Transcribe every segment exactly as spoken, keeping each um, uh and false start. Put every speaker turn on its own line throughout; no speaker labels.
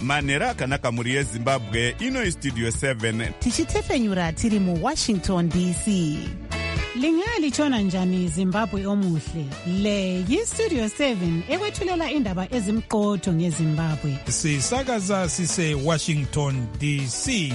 manhero akanaka mhuri yezimbabwe. Ino Studio seven
tichitefenyura tiri mu Washington D C.
Lingalitshona njani Zimbabwe omuhle? Le yi Studio seven ekwethulela indaba ezimqotho ngeZimbabwe.
Sisakaza sise Washington D C.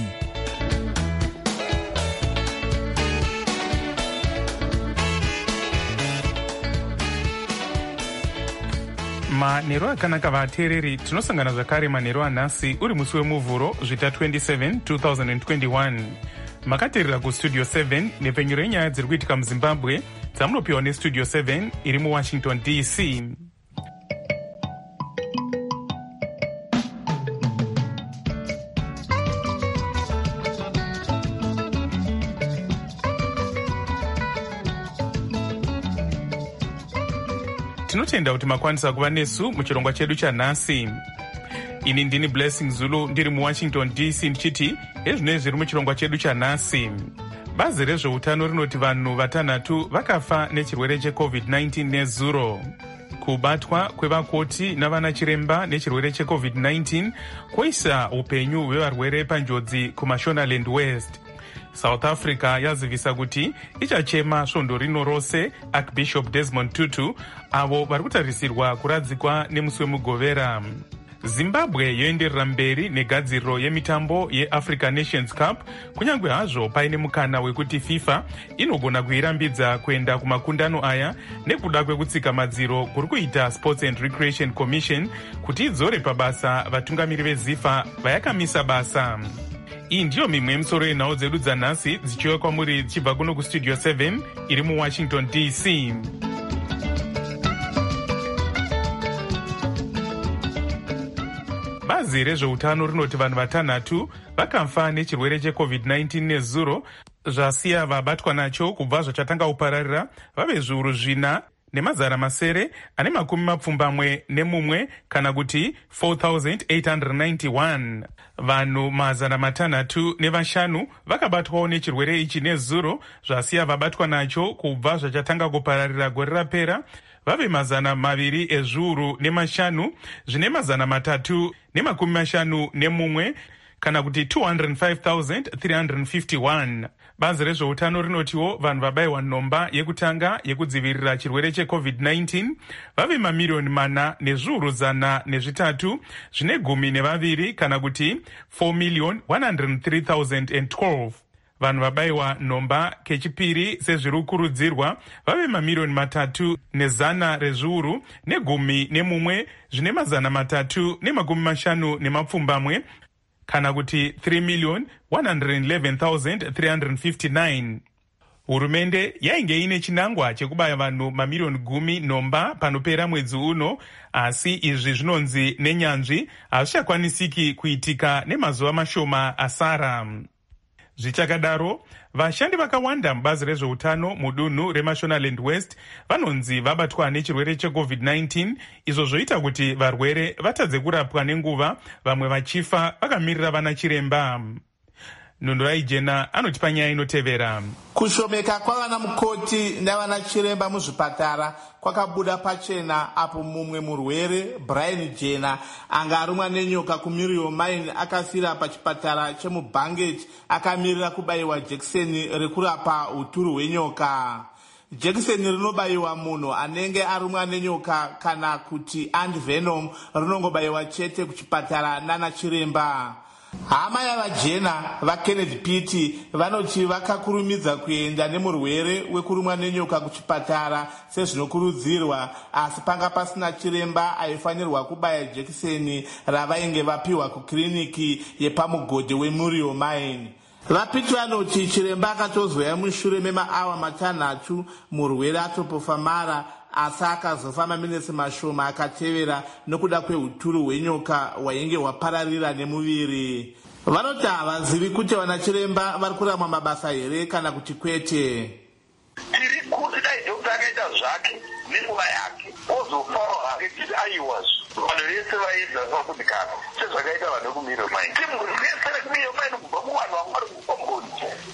Manhero akanaka vateereri, tinosangana zvakare manhero anhasi uri musi wemuvhuro zvita twenty-seven two thousand twenty-one. Makateerera kustudio seven nepfenyuro yenyaya dziri kuitika muZimbabwe dzamunopiwa nestudio seven iri muWashington D C. Tinotenda kuti makwanisa kuva nesu muchirongwa chedu chanhasi. Ini ndini Blessing Zulu ndiri muWashington D C ndichiti ezvinoi zviri muchirongwa chedu chanhasi. Bazi rezveutano rinoti vanhu vatanhatu vakafa nechirwere checovid nineteen nezuro. Kubatwa kwevakoti navana chiremba nechirwere checovid nineteen kwoisa upenyu hwevarwere panjodzi kuMashonaland West. South Africa yazivisa kuti ichachema svondo rino rose Archbishop Desmond Tutu avo vari kutarisirwa kuradzikwa nemusi wemugovera. Zimbabwe yoenderera mberi negadziriro yemitambo yeAfrica Nations Cup kunyange hazvo paine mukana wekuti FIFA inogona kuirambidza kuenda kumakundano aya nekuda kwekutsika madziro kuri kuita Sports and Recreation Commission kuti idzore pabasa vatungamiri veZIFA vayakamisa basa. Iyi ndiyo mimwe yemisoro yenhau dzedu dzanhasi dzichiuya kwamuri dzichibva kuno kustudio seven iri muWashington D C. Bazi rezveutano rinoti vanhu vatanhatu vakafa nechirwere checovid nineteen nezuro zvasiya vabatwa nacho kubva zvachatanga kupararira vave zviuru zvina nemazana masere ane makumi mapfumbamwe nemumwe kana kuti four thousand eight hundred ninety-one. Vanhu mazana matanhatu nevashanu vakabatwawo nechirwere ichi nezuro zvasiya vabatwa nacho kubva zvachatanga kupararira gore rapera vave mazana maviri ezviuru nemashanu zvine mazana matatu nemakumi mashanu nemumwe kana kuti two hundred five thousand three hundred fifty-one. Bazi rezveutano rinotiwo vanhu vabayiwa nhomba yekutanga yekudzivirira chirwere checovid nineteen vave mamiliyoni mana nezviuru zana nezvitatu zvine gumi nevaviri kana kuti four million one hundred three thousand twelve. Vanhu vabayiwa nhomba kechipiri sezviri kukurudzirwa vave mamiliyoni matatu nezana rezviuru negumi nemumwe zvine mazana matatu nemakumi mashanu nemapfumbamwe kana kuti three million one hundred eleven thousand three hundred fifty-nine. Hurumende yainge ine chinangwa chekubaya vanhu mamiliyoni gumi nhomba panopera mwedzi uno, asi izvi zvinonzi nenyanzvi hazvichakwanisiki kuitika nemazuva mashoma asara. Zvichakadaro, vashandi vakawanda mubazi rezveutano mudunhu reMashonaland West vanonzi vabatwa nechirwere checovid nineteen, izvo zvoita kuti varwere vatadze kurapwa nenguva, vamwe vachifa vakamirira vana chiremba. Nhundura Ijena anotipa nyaya inotevera.
Kushomeka kwavana mukoti navana chiremba muzvipatara kwakabuda pachena apo mumwe murwere Brian Jena anga arumwa nenyoka kuMuriel Mine akafira pachipatara chemuBanget akamirira kubayiwa jekiseni rekurapa uturu hwenyoka. Jekiseni rinobayiwa munhu anenge arumwa nenyoka kana kuti antivenom rinongobayiwa chete kuchipatara nana chiremba. Hama yavaJena vaKenneth Pitti vanoti vakakurumidza kuenda nemurwere wekurumwa nenyoka kuchipatara sezvinokurudzirwa, asi panga pasina chiremba aifanirwa kubaya jekiseni ravainge vapiwa kukiriniki yepamugodhi weMuriel Mine. VaPitti vanoti chiremba akatozwaya mushure memaawa matanhatu murwere atopofa mara, asi akazofa maminitsi mashoma akatevera nokuda kweuturu hwenyoka hwainge hwapararira nemuviri. Vanoti havazivi kuti vana chiremba vari kurama mabasa here kana kuti kwete.
Tiri kuti dai dokta akaita zvake nenguva yake ozofawo hake titi aiwazvo vanhu vese vaedza vakudikana sezvakaita vanhu vekumuriel Mine. Timuri vese vekumuriel Mine kubva muvanhu vanga vari kupa mugodi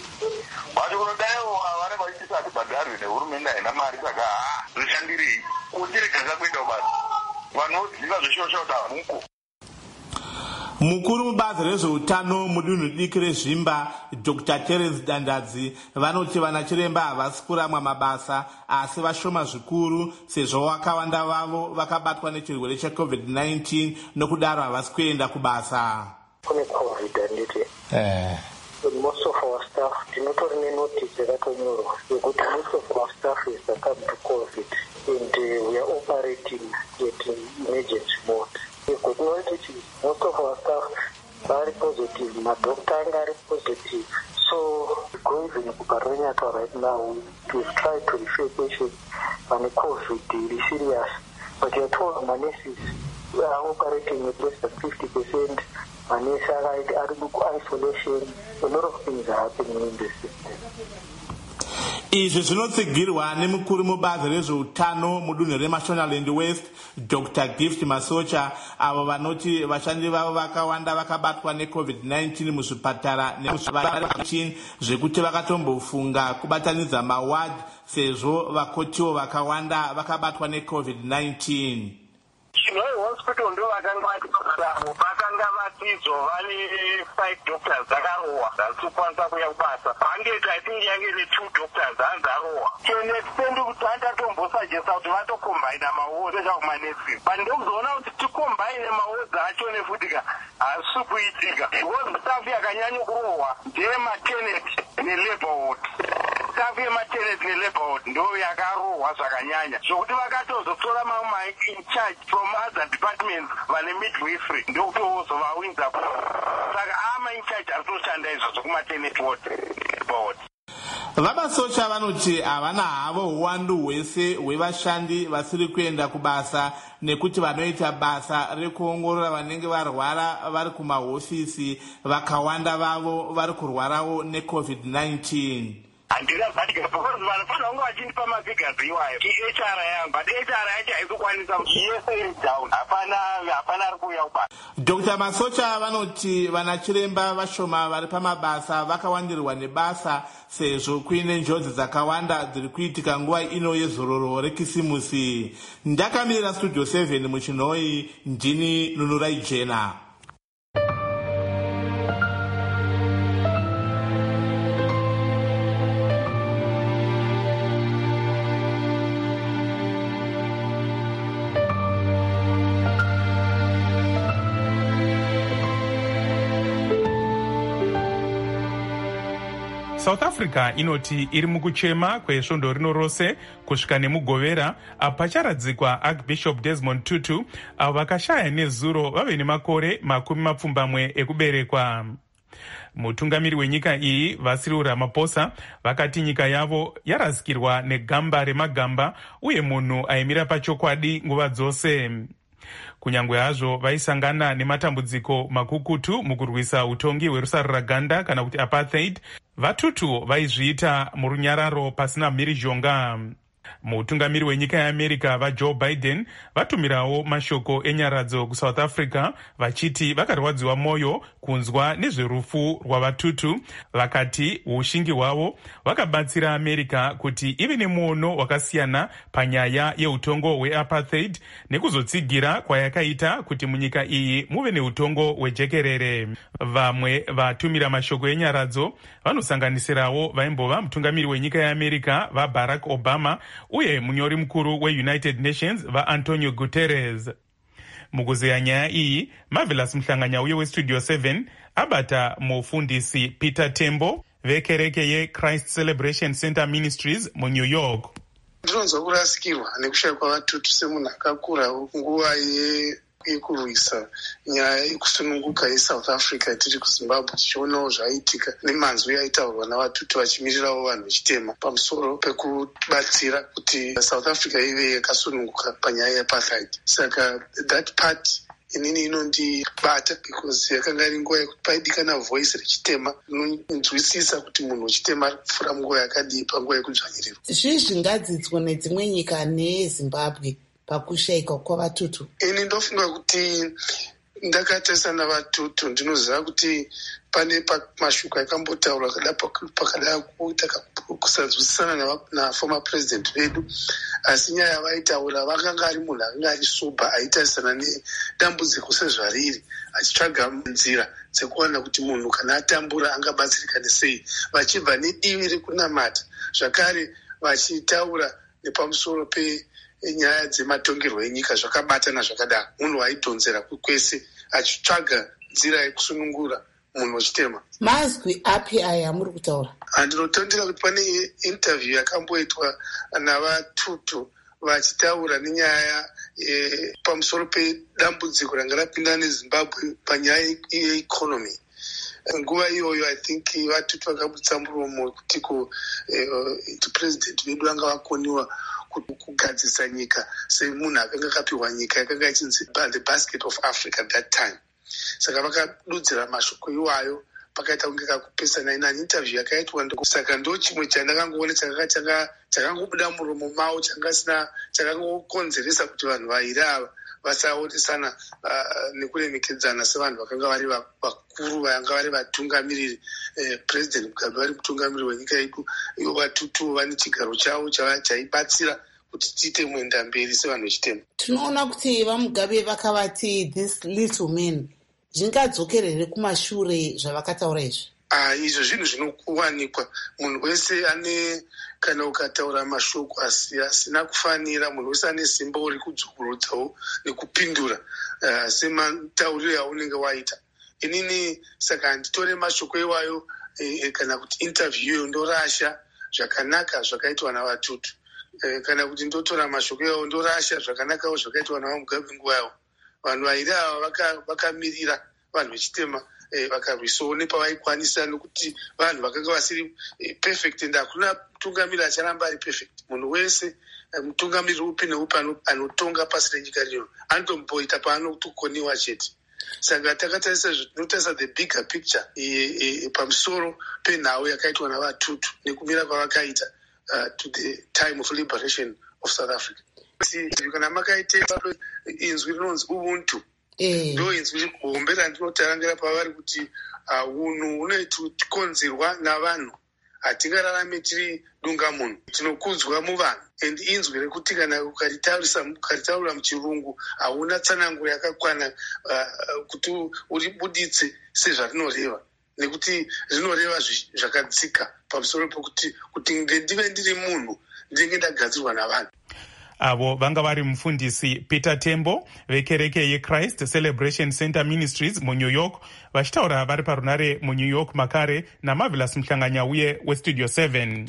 vacho kunodaiwo vari vaitisa ati bhadharwe nehurumende haina mari, saka ha zvishandirei kuti reganga kuenda kubasa vanhu voziva zveshoshota hamuko.
Mukuru mubazi rezveutano mudunhu diki rezvimba Doctor Terence Dandadzi vanoti vanachiremba havasi kuramwa mabasa asi vashoma zvikuru sezvo vakawanda vavo vakabatwa nechirwere checovid nineteen nokudaro havasi kuenda kubasa.
Kune COVID handiti.
Eh.
Most of our staff tinotori nenotice yakatonyorwa yekuti most of our staff is succumbed to COVID and uh, we are operating at emergency mode. Most of our staff are positive, my doctor are positive. So going to Kuparonyata right now, we try to refer patients on the COVID is serious. But you're told my nurses we are operating at less than fifty percent. My nurses are in isolation. A lot of things are happening in the system.
Izvi zvinotsigirwa nemukuru mubazi rezveutano mudunhu reMashonaland West Doctor Gift Masocha avo vanoti vashandi vavo vakawanda vakabatwa necovid nineteen muzvipatara nemuzvipatara zvekuti vakatombofunga kubatanidza maward sezvo vakotiwo vakawanda vakabatwa necovid nineteen.
Chinoi hospital ndo vakanga vatizavo vakanga vatizova ne-five doctors dzakarohwa dzakukwanisa kuya kubasa. Hundred I think yange ne-two doctors dzarohwa. Chene extendi kuti andatombosajesa kuti vatokombaina mawards ezvakumanesi. But ndokuzoona kuti tikombaine mawards acho nefutika hazisi kuitika. Because staff yakanyanya kurohwa ndeye-maternity ne-labor ward. Staff ye-maternity ne-labor ward ndo yakarohwa zvakanyanya. Zvokuti vakatozotora mamwe in charge from other departments vane midwifery ndokuti wozovawinza saka ama in charge aritoshanda izvozvo kumaternity ward board.
Vabasocha vanoti havana havo uwandu hwese hwevashandi vasiri kuenda kubasa nekuti vanoita basa rekuongorora vanenge varwara vari kumahofisi vakawanda vavo vari kurwarawo necovid nineteen.
Handina zatika because vanofana vangu vachindipa mafigures iwayo H R yangu but H R yacho haizokwanisa yese iri down hapana hapana ari kuuya kubasa.
Doctor Masocha vanoti vanachiremba vashoma vari pamabasa vakawandirwa nebasa sezvo kuine njodzi dzakawanda dziri kuitika nguva ino yezororo rekisimusi. Ndakamirira Studio seven muchinhoi ndini Nunurai Jena.
South Africa inoti iri mukuchema kwesvondo rino rose kusvika nemugovera apo pacharadzikwa Archbishop Desmond Tutu avo vakashaya nezuro vave nemakore makumi mapfumbamwe ekuberekwa. Mutungamiri wenyika iyi Cyril Ramaphosa vakati nyika yavo yarazikirwa negamba remagamba uye munhu aimira pachokwadi nguva dzose. Kunyangwe hazvo vaisangana nematambudziko makukutu mukurwisa utongi hwerusaruraganda kana kuti apartheid, vaTutu vaizviita murunyararo pasina mhirizhonga. Mutungamiri wenyika yeAmerica vaJoe Biden vatumirawo mashoko enyaradzo kuSouth Africa vachiti vakarwadziwa mwoyo kunzwa nezverufu rwavaTutu. Vakati ushingi hwavo vakabatsira America kuti ive nemuono wakasiyana panyaya yeutongo hweapartheid nekuzotsigira kwayakaita kuti munyika iyi muve neutongo hwejekerere. Vamwe vatumira mashoko enyaradzo vanosanganisirawo vaimbova mutungamiri wenyika yeAmerica vaBarack Obama uye munyori mukuru weUnited Nations vaAntonio Guterres. Mukuzeya nyaya iyi, Marvelous Mhlanganya uye weStudio seven abata mufundisi Peter Tembo vekereke yeChrist Celebration Center Ministries muNew York.
Ndinonzwa kurasikirwa nekushaya kwavatutu semunhu akakura nguva yekurwisa nyaya yekusununguka yeSouth Africa tiri kuZimbabwe tichionawo zvaiitika nemanzwi aitaurwa navatutu vachimirirawo vanhu vechitema pamusoro pekubatsira kuti South Africa ive yakasununguka panyaya yeapartheid. Saka that part inini inondibata because yakanga iri nguva yekuti paidikana voice rechitema rinonzwisisa kuti munhu wechitema ari kupfuura munguva yakadii panguva yekudzvanyirirwa.
Zvii zvingadzidzwa nedzimwe nyika neZimbabwe pakushayika kwavatutu?
Ini ndofunga kuti ndakatarisana navatutu ndinoziva kuti pane mashoko akambotaurwa kada pakada kuita kusanzwisisana naformer president vedu, asi nyaya yavaitaura vakanga ari munhu akanga ari soba aitarisana nedambudziko sezvariri, achitsvaga nzira dzekuona kuti munhu kana atambura angabatsirikane sei, vachibva nedivi rekunamata, zvakare vachitaura nepamusoro penyaya dzematongerwo enyika zvakabatana zvakadaro. Munhu waidhonzera kwese achitsvaga nzira yekusunungura munhu wechitema.
Mazwi api aya muri kutaura?
Ndinotondera kuti pane interview yakamboitwa navatutu vachitaura nenyaya e, pamusoro pedambudziko ranga rapinda neZimbabwe panyaya yeeconomy. Nguva iyoyo I think vatutu vakabudisa muromo kuti ku eh, president vedu vanga vakoniwa kugadzisa nyika semunhu akanga akapiwa nyika yakanga ichinzi the basket of Africa at that time. Saka vakadudzira mashoko iwayo pakaita kunge kakupesana inani interview yakaitwa. Saka ndo chimwe chandakangoona chakangobuda muromo mavo changasina chakangokonzeresa kuti vanhu vairi ava vasaonesana uh, nekuremekedzana sevanhu vakanga vari vakuru vanga vari vatungamiriri. eh, president Mugabe vari mutungamiriri wenyika yedu, ivo vatutu vane chigaro chavo chaibatsira kuti tiite muenda mberi sevanhu vechitema.
Tinoona kuti vaMugabe vakavati this little men, zvingadzokerere kumashure zvavakataura izvi?
Ah, izvo zvinhu zvinokuwanikwa. Munhu wese ane, kana ukataura mashoko asina kufanira, munhu wese ane simba uri kudzokorodzawo nekupindura uh, sematauriro aunenge waita. Inini saka handitore mashoko iwayo eh, kana kuti interview iyo ndorasha zvakanaka zvakaitwa navatutu. Eh, kana kuti ndotora mashoko iwayo ndorasha zvakanakawo zvakaitwa navaMugabe nguva yavo. Vanhu vairi ava vakamirira vanhu vechitema vakarwisawo nepavaikwanisa, nokuti vanhu vakanga vasiri perfect and hakuna mutungamiriri acharamba ari perfect. Munhu wese, mutungamiriri upi neupi anotonga pasi renyika rino anotomboita paanotokoniwa chete. Saka takatarisa zvinotarisa the bigger picture pamusoro penhau yakaitwa navatutu nekumira kwavakaita to the time of liberation of South Africa. Kana makaita inzwi rinonzi ubuntu, ndo inzwi hombe randinotarangira pavari kuti unhu hunokonzerwa navanhu, hatingararame tiri dunga munhu, tinokudzwa muvanhu. And inzwi rekuti kana ukaritaura muchirungu hauna tsananguro yakakwana kuti uribuditse sezvarinoreva, nekuti rinoreva zvakadzika pamusoro pokuti kuti ndive ndiri munhu ndinenge ndagadzirwa navanhu.
Avo vanga vari mufundisi Peter Tembo vekereke yeChrist Celebration Center Ministries muNew York, vachitaura vari parunare muNew York makare naMarvelous Mhlanganya uye weStudio seven.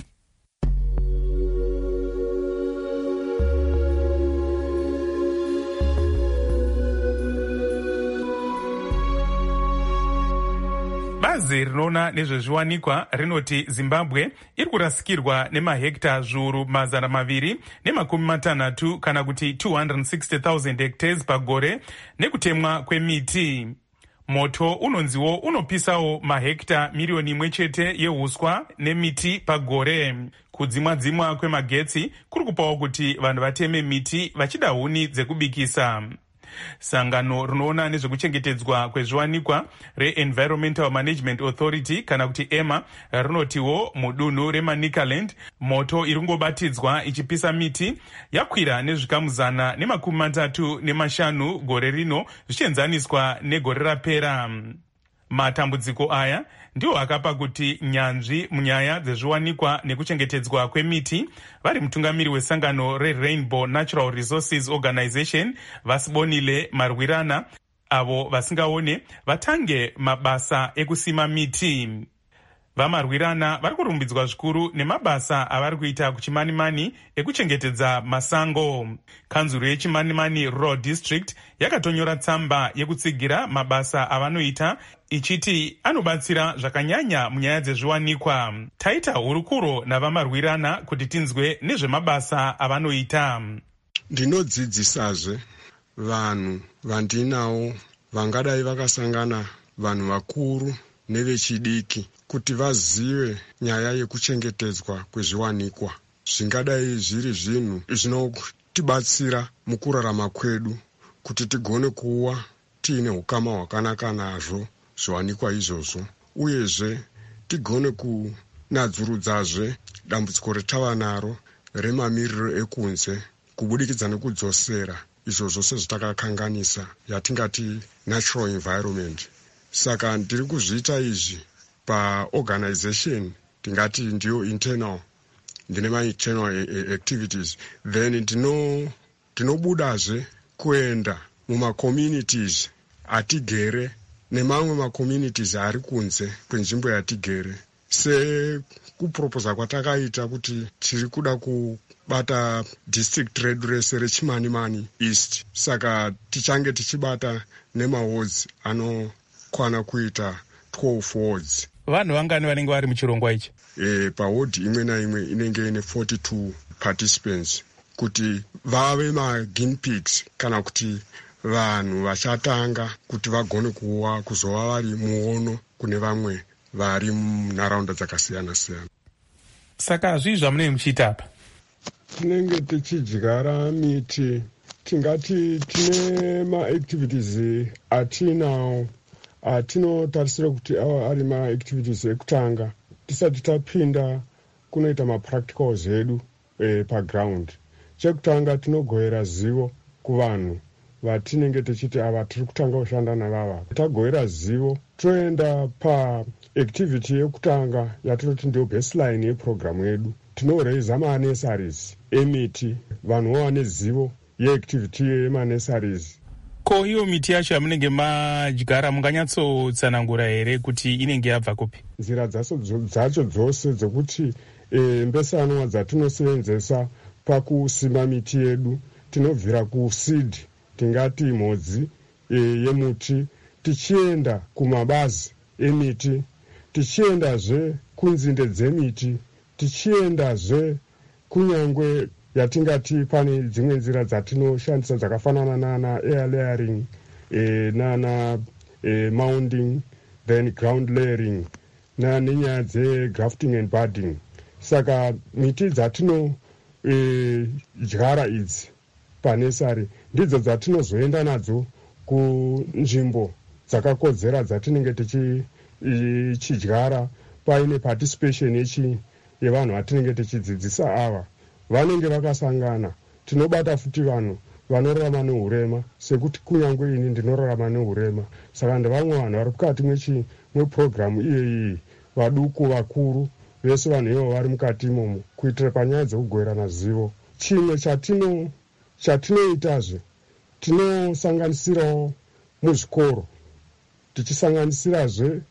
Bazi rinoona nezvezviwanikwa rinoti Zimbabwe iri kurasikirwa nemahekta zviuru mazana maviri nemakumi matanhatu kana kuti two hundred sixty thousand hectares pagore nekutemwa kwemiti. Moto unonziwo unopisawo mahekta miriyoni imwe chete yehuswa nemiti pagore. Kudzimwa-dzimwa kwemagetsi kuri kupawo kuti vanhu vateme miti vachida huni dzekubikisa. Sangano rinoona nezvekuchengetedzwa kwezviwanikwa reEnvironmental Management Authority kana kuti E M A rinotiwo mudunhu reManicaland moto iringobatidzwa ichipisa miti yakwira nezvikamu zana nemakumi matatu nemashanu gore rino zvichienzaniswa negore rapera. Matambudziko aya ndiwo akapa kuti nyanzvi munyaya dzezviwanikwa nekuchengetedzwa kwemiti vari mutungamiri wesangano reRainbow Natural Resources Organization Vasibonile Marwirana avo vasingaone vatange mabasa ekusima miti. VaMarwirana vari kurumbidzwa zvikuru nemabasa avari kuita kuChimanimani ekuchengetedza masango. Kanzuro yeChimanimani Rural District yakatonyora tsamba yekutsigira mabasa avanoita ichiti anobatsira zvakanyanya munyaya dzezviwanikwa. Taita hurukuro navaMarwirana kuti tinzwe nezvemabasa avanoita.
Ndinodzidzisazve vanhu vandinawo vangadai vakasangana vanhu vakuru nevechidiki kuti vazive nyaya yekuchengetedzwa kwezviwanikwa. Zvingadai zviri zvinhu zvinotibatsira mukurarama kwedu kuti tigone kuva tiine ukama hwakanaka nazvo zviwanikwa izvozvo, uyezve tigone kunadzurudzazve dambudziko retava naro remamiriro ekunze kubudikidza nekudzosera izvo zvose zvatakakanganisa yatingati natural environment. Saka ndiri kuzviita izvi paorganization tingati ndiyo internal, ndine ma-internal activities, then ndino ndinobudazve kuenda mumacommunities atigere nemamwe macommunities ari kunze kwenzvimbo yatigere, sekuproposa kwatakaita kuti tiri kuda kubata district redu rese rechimanimani east. Saka tichange tichibata nemawards anokwana kuita twelve wards.
Vanhu vangani vanenge vari muchirongwa ichi?
E, paward imwe naimwe inenge ine forty-two participants kuti vave ma-guinea pigs kana kuti vanhu vachatanga kuti vagone kuwa kuzova vari muono kune vamwe vari munharaunda dzakasiyana siyana.
Saka zvii zvamunenge muchiita apa?
Tinenge tichidyara miti, tingati tine ma-activities atinawo atinotarisira kuti ava ari ma-activities ekutanga tisati tapinda kunoita ma-practicals edu e, paground. Chekutanga tinogohera zivo kuvanhu vatinenge tichiti ava tiri kutanga kushanda navava. Tagohera zivo toenda paactivity yekutanga yatinoti ndiyo baseline yeprogramu yedu. Tinoraiza manesaries emiti, vanhu vane zivo yeactivity yemanesaries.
Ko iyo miti yacho yamunenge madyara munganyatsotsanangura here kuti inenge yabva kupi?
Nzira dzacho dzose dzekuti e, mbesanwa dzatinosevenzesa pakusima miti yedu tinobvira kuseed, tingati mhodzi e, yemuti, tichienda kumabazi emiti, tichiendazve kunzinde dzemiti, tichiendazve kunyangwe yatingati pane dzimwe nzira dzatinoshandisa dzakafanana nana air layering e, nana e, mounding, then ground layering nenyaya dzegrafting and budding. Saka miti dzatino e, dyara idzi panesari ndidzo dzatinozoenda nadzo kunzvimbo dzakakodzera dzatinenge tichidyara paine participation yechi yevanhu vatinenge tichidzidzisa ava vanenge vakasangana. Tinobata futi vanhu vanorarama neurema sekuti kunyangwe ini ndinorarama neurema, saka ndevamwe vanhu vari mukati mweprogramu iyeyi, vaduku vakuru vese vanhu ivo vari mukati imomo kuitira panyaya dzekugoverana zivo. Chimwe chatino chatinoitazve tinosanganisirawo muzvikoro, tichisanganisirazve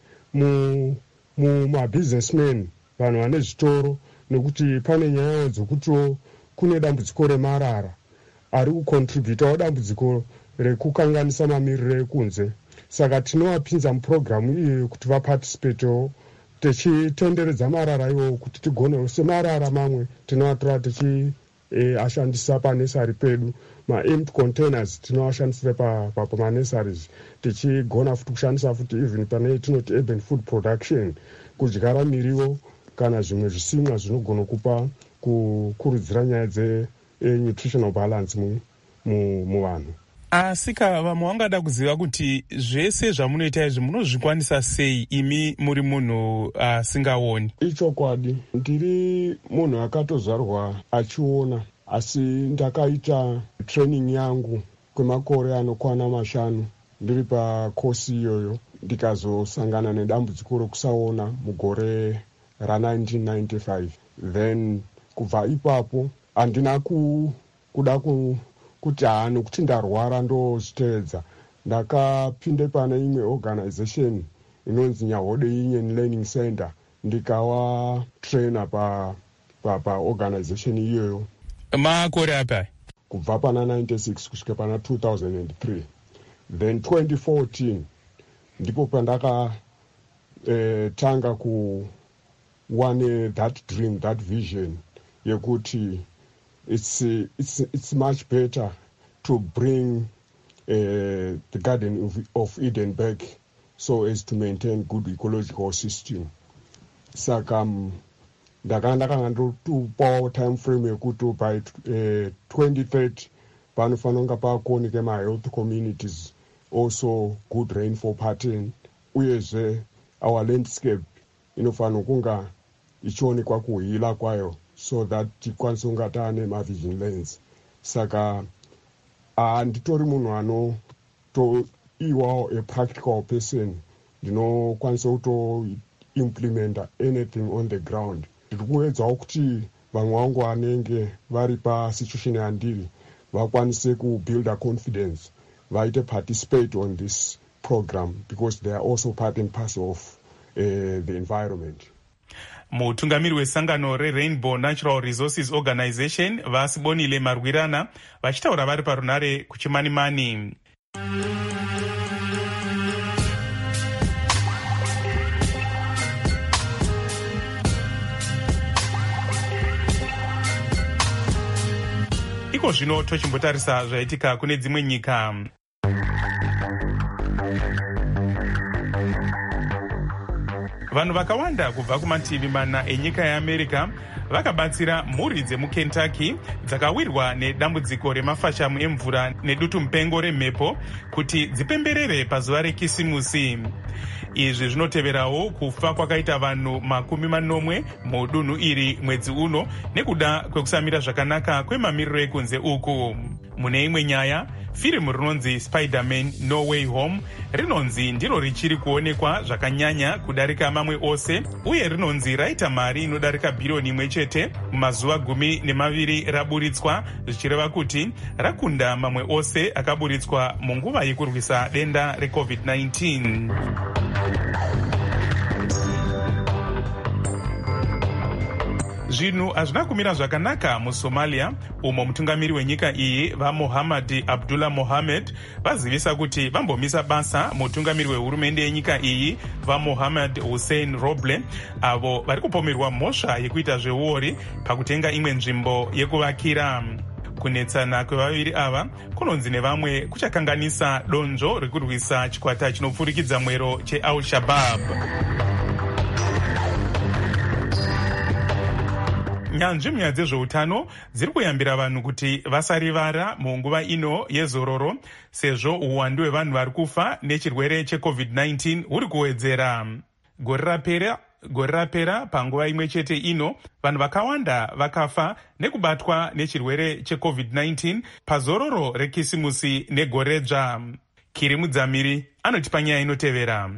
mumabusinessmen, vanhu vane zvitoro, nekuti pane nyaya dzokutiwo kune dambudziko remarara ari kucontributawo dambudziko rekukanganisa mamiriro ekunze. Saka tinovapinza muprogramu iyoyo kuti vaparticipatewo, tichitenderedza marara iwo kuti tigone semarara mamwe tinovatora tichiashandisa e, panesari pedu. Ma-empty containers tinovashandisira pamanesaries, tichigona futi kushandisa futi even pane tinoti urban food production, kudyara miriwo kana zvimwe zvisimwa zvinogona kupa kukurudzira nyaya dzenutritional balance muvanhu.
Asi ka vamwe vangada kuziva kuti zvese zvamunoita izvi munozvikwanisa sei imi muri munhu asingaoni?
Ichokwadi, ndiri munhu akatozvarwa achiona, asi ndakaita training yangu kwemakore anokwana mashanu ndiri pakosi iyoyo, ndikazosangana nedambudziko rekusaona mugore ra-nineteen ninety-five. Then kubva ipapo handina kuda ku kuti haa nokuti ndarwara ndozviteedza. Ndakapinde pane imwe organization inonzi Nyahode Union Learning Center, ndikawa trainer pa pa pa organization iyoyo.
Makore apa?
Kubva pana ninety-six kusvika pana two thousand three. Then twenty fourteen ndipo pandaka eh, tanga ku one that dream, that vision yekuti it's it's it's much better to bring uh, the Garden of, of Eden back so as to maintain good ecological system. Saka ndakanda kanga ndotupawo time frame yekuti by uh, twenty thirty panofanira kunga pakuoneke ma health communities, also good rainfall pattern, uyezve our landscape inofanira kunga ichionekwa kuhila kwayo so that tikwanise kunga taane mavision lens. Saka handitori munhu anotoiwawo a practical person ndinokwanisa kutoimplementa anything on the ground. Ndiri kuedzawo kuti vamwe vangu vanenge vari pasituation yandiri vakwanise kubuild a confidence, vaite participate on this program because they are also part and parcel of uh, the environment.
Mutungamiri wesangano reRainbow Natural Resources Organization Vasibonile Marwirana vachitaura vari parunare kuchimanimani. Iko zvino tochimbotarisa zvaitika kune dzimwe nyika. Vanhu vakawanda kubva kumativi mana enyika yeAmerica vakabatsira mhuri dzemuKentucky dzakawirwa nedambudziko remafashamu emvura nedutu mupengo remhepo kuti dzipemberere pazuva rekisimusi. Izvi zvinoteverawo kufa kwakaita vanhu makumi manomwe mudunhu iri mwedzi uno nekuda kwekusamira zvakanaka kwemamiriro ekunze uku. Mune imwe nyaya, firimu rinonzi Spider-Man No Way Home rinonzi ndiro richiri kuonekwa zvakanyanya kudarika mamwe ose, uye rinonzi raita mari inodarika bhiriyoni imwe chete mumazuva gumi nemaviri raburitswa, zvichireva kuti rakunda mamwe ose akaburitswa munguva yekurwisa denda recovid nineteen. Zvinhu hazvina kumira zvakanaka muSomalia, umo mutungamiri wenyika iyi vaMohammad Abdullah Mohamed vazivisa kuti vambomisa basa mutungamiri wehurumende yenyika iyi vaMohammad Hussein Roble, avo vari kupomerwa mhosva yekuita zveuori pakutenga imwe nzvimbo yekuvakira. Kunetsana kwevaviri ava kunonzi nevamwe kuchakanganisa donzvo rekurwisa chikwata chinopfurikidza mwero cheAl-Shabaab. Nyanzvi munyaya dzezveutano dziri kuyambira vanhu kuti vasarivara munguva ino yezororo, sezvo uwandu hwevanhu vari kufa nechirwere checovid nineteen huri kuwedzera. Gore rapera gore rapera panguva imwe chete ino vanhu vakawanda vakafa nekubatwa nechirwere checovid nineteen pazororo rekisimusi negoredzva. Kiri Mudzamiri anotipa nyaya inotevera.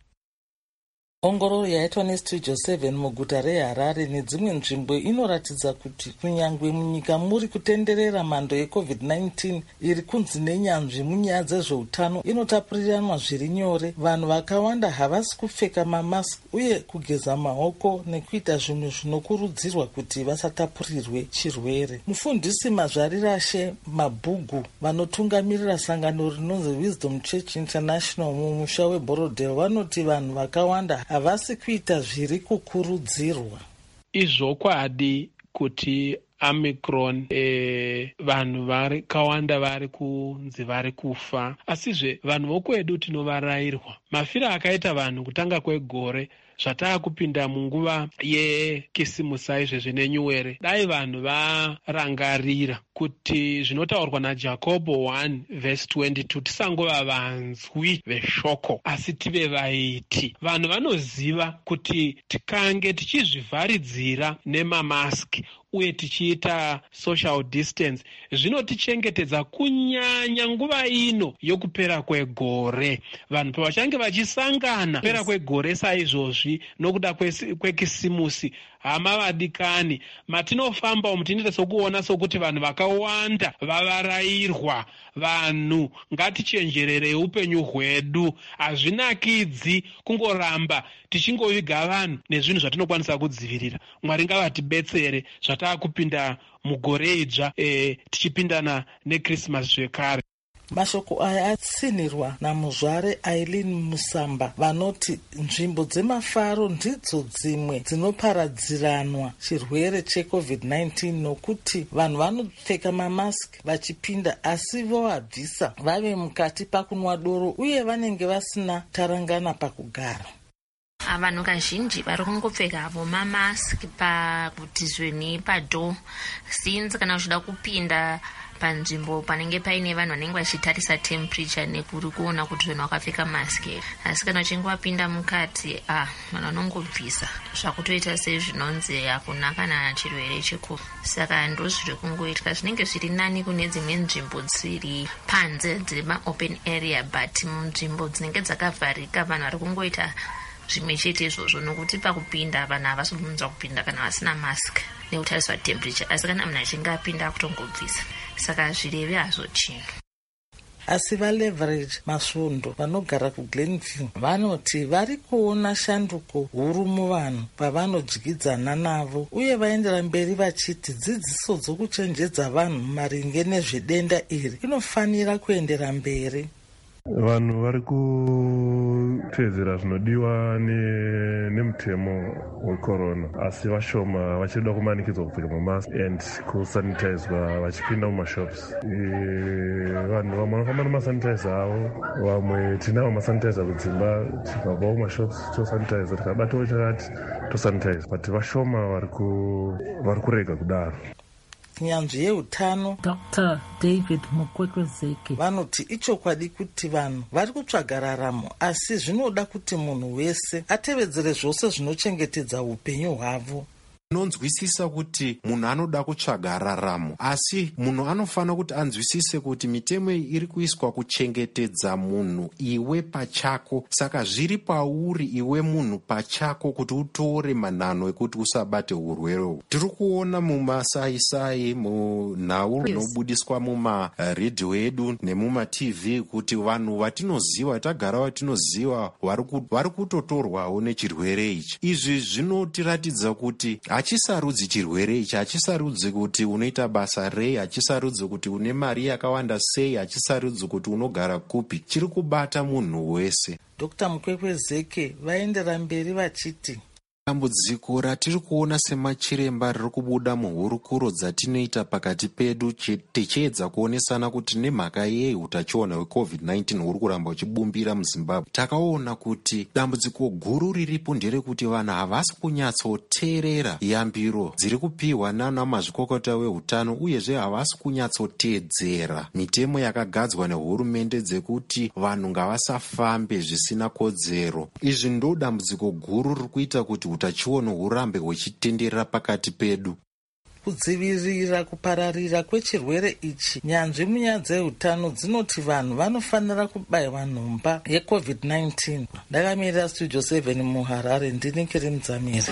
Ongororo yaitwa nestudio seven muguta reHarare nedzimwe nzvimbo inoratidza kuti kunyangwe munyika muri kutenderera mhando yecovid nineteen iri kunzi nenyanzvi munyaya dzezveutano inotapuriranwa zviri nyore. Vanhu vakawanda havasi kupfeka mamask uye kugeza maoko nekuita zvinhu zvinokurudzirwa kuti vasatapurirwe chirwere. Mufundisi Mazvarirashe Mabhugu vanotungamirira sangano rinonzi Wisdom Church International mumusha weBorodero vanoti vanhu vakawanda havasi kuita zviri kukurudzirwa.
Izvokwadi kuti Omicron e, vanhu vakawanda vari kunzi vari kufa, asizve vanhu vokwedu tinovarayirwa. Mafiro akaita vanhu kutanga kwegore zvataa kupinda munguva yekisimusi izvezvi nenyuwere, dai vanhu varangarira kuti zvinotaurwa naJakobho one verse twenty-two tisangova vanzwi veshoko asi tive vaiti. Vanhu vanoziva kuti tikange tichizvivharidzira nemamaski uye tichiita social distance zvinotichengetedza kunyanya nguva ino yokupera kwegore. Vanhu pavachange vachisangana kupera kwegore saizvozvi nokuda kwekisimusi, hama vadikani, matinofamba umu tinoita sokuona sokuti vanhu vakawanda vavarayirwa. Vanhu ngatichenjerere upenyu hwedu, hazvinakidzi kungoramba tichingoviga vanhu nezvinhu zvatinokwanisa kudzivirira. Mwari ngavatibetsere zvataa kupinda mugore idzva e, tichipindana nekrisimasi zvekare.
Mashoko aya atsinirwa namuzvare Aileen Musamba vanoti nzvimbo dzemafaro ndidzo dzimwe dzinoparadziranwa chirwere checovid nineteen nokuti vanhu vanopfeka mamask vachipinda asi vovabvisa vave mukati pakunwa doro uye vanenge vasina tarangana pakugara.
Vanhu kazhinji vari kungopfeka avo mamask pabhutizwe nepadho, sinzi kana uchida kupinda panzvimbo panenge paine vanhu vanenge vachitarisa temperature nekuri kuona kuti vanhu vakapfeka mask here. Asi kana uchinge wapinda mukati ah vanhu vanongobvisa zvakutoita sezvinonzi hakuna kana chirwere cheko. Saka ndozviri kungoitika, zvinenge zviri nani kune dzimwe nzvimbo dziri panze dziri maopen area, but munzvimbo dzinenge dzakavharika vanhu vari kungoita zvimwe chete izvozvo, nokuti pakupinda vanhu havasibvunza kupinda kana vasina mask nekutariswa temperature, asi kana munhu achinge apinda akutongobvisa. Saka zvireve hazvo chinhu.
Asi vaLeverage Masvondo vanogara kuGlenview vanoti vari kuona shanduko huru muvanhu pavanodyidzana navo, uye vaendera mberi vachiti dzidziso dzokuchenjedza vanhu maringe nezvedenda iri inofanira kuendera mberi.
Vanhu vari kuteedzera zvinodiwa nemutemo wecorona, asi vashoma vachida kumanikidzwa kupfeka mamask and kusanitizwa vachipinda mumashops. Vanhu vamwe vanofamba nemasanitizer avo, vamwe tinavo masanitizer kudzimba, tikabva mumashops tosanitizer, tikabatawo chakati tosanitizer, but vashoma vari kurega kudaro.
Nyanzvi yeutano
Doctor David Mukwekwezeke
vanoti ichokwadi kuti vanhu vari kutsvaga raramo, asi zvinoda kuti munhu wese atevedzere zvose zvinochengetedza upenyu hwavo.
Nonzwisisa kuti munhu anoda kutsvaga raramo, asi munhu anofanira kuti anzwisise kuti mitemo iri kuiswa kuchengetedza munhu iwe pachako. Saka zviri pauri iwe munhu pachako kuti utore manhano ekuti usabate urwere. Tiri kuona mumasaisai, munhau inobudiswa mumaredhiyo edu nemuma-tv kuti vanhu vatinoziva, tagara vatinoziva vari kutotorwawo nechirwere ichi. Izvi zvinotiratidza kuti hachisarudzi chirwere ichi, hachisarudzi kuti unoita basa rei, hachisarudzi kuti une mari yakawanda sei, hachisarudzi kuti unogara kupi, chiri kubata munhu wese.
Doctor Mukwekwezeke vaendera mberi vachiti
dambudziko ratiri kuona semachiremba riri kubuda muhurukuro dzatinoita pakati pedu tichiedza kuonesana kuti nemhaka yei utachiona hwecovid nineteen huri kuramba uchibumbira muZimbabwe. Takaona kuti dambudziko guru riripo nderekuti vanhu havasi kunyatsoteerera yambiro dziri kupiwa nana mazvikokota veutano, uyezve havasi kunyatsoteedzera mitemo yakagadzwa nehurumende dzekuti vanhu ngavasafambe zvisina kodzero. Izvi ndo dambudziko guru riri kuita kuti utachiona hurambe huchitenderera pakati pedu.
Kudzivirira kupararira kwechirwere ichi, nyanzvi munyaya dzeutano dzinoti vanhu vanofanira kubayiwa nhomba yecovid nineteen. Ndakamirira Studio seven muHarare, ndini Kiri Mudzamiri.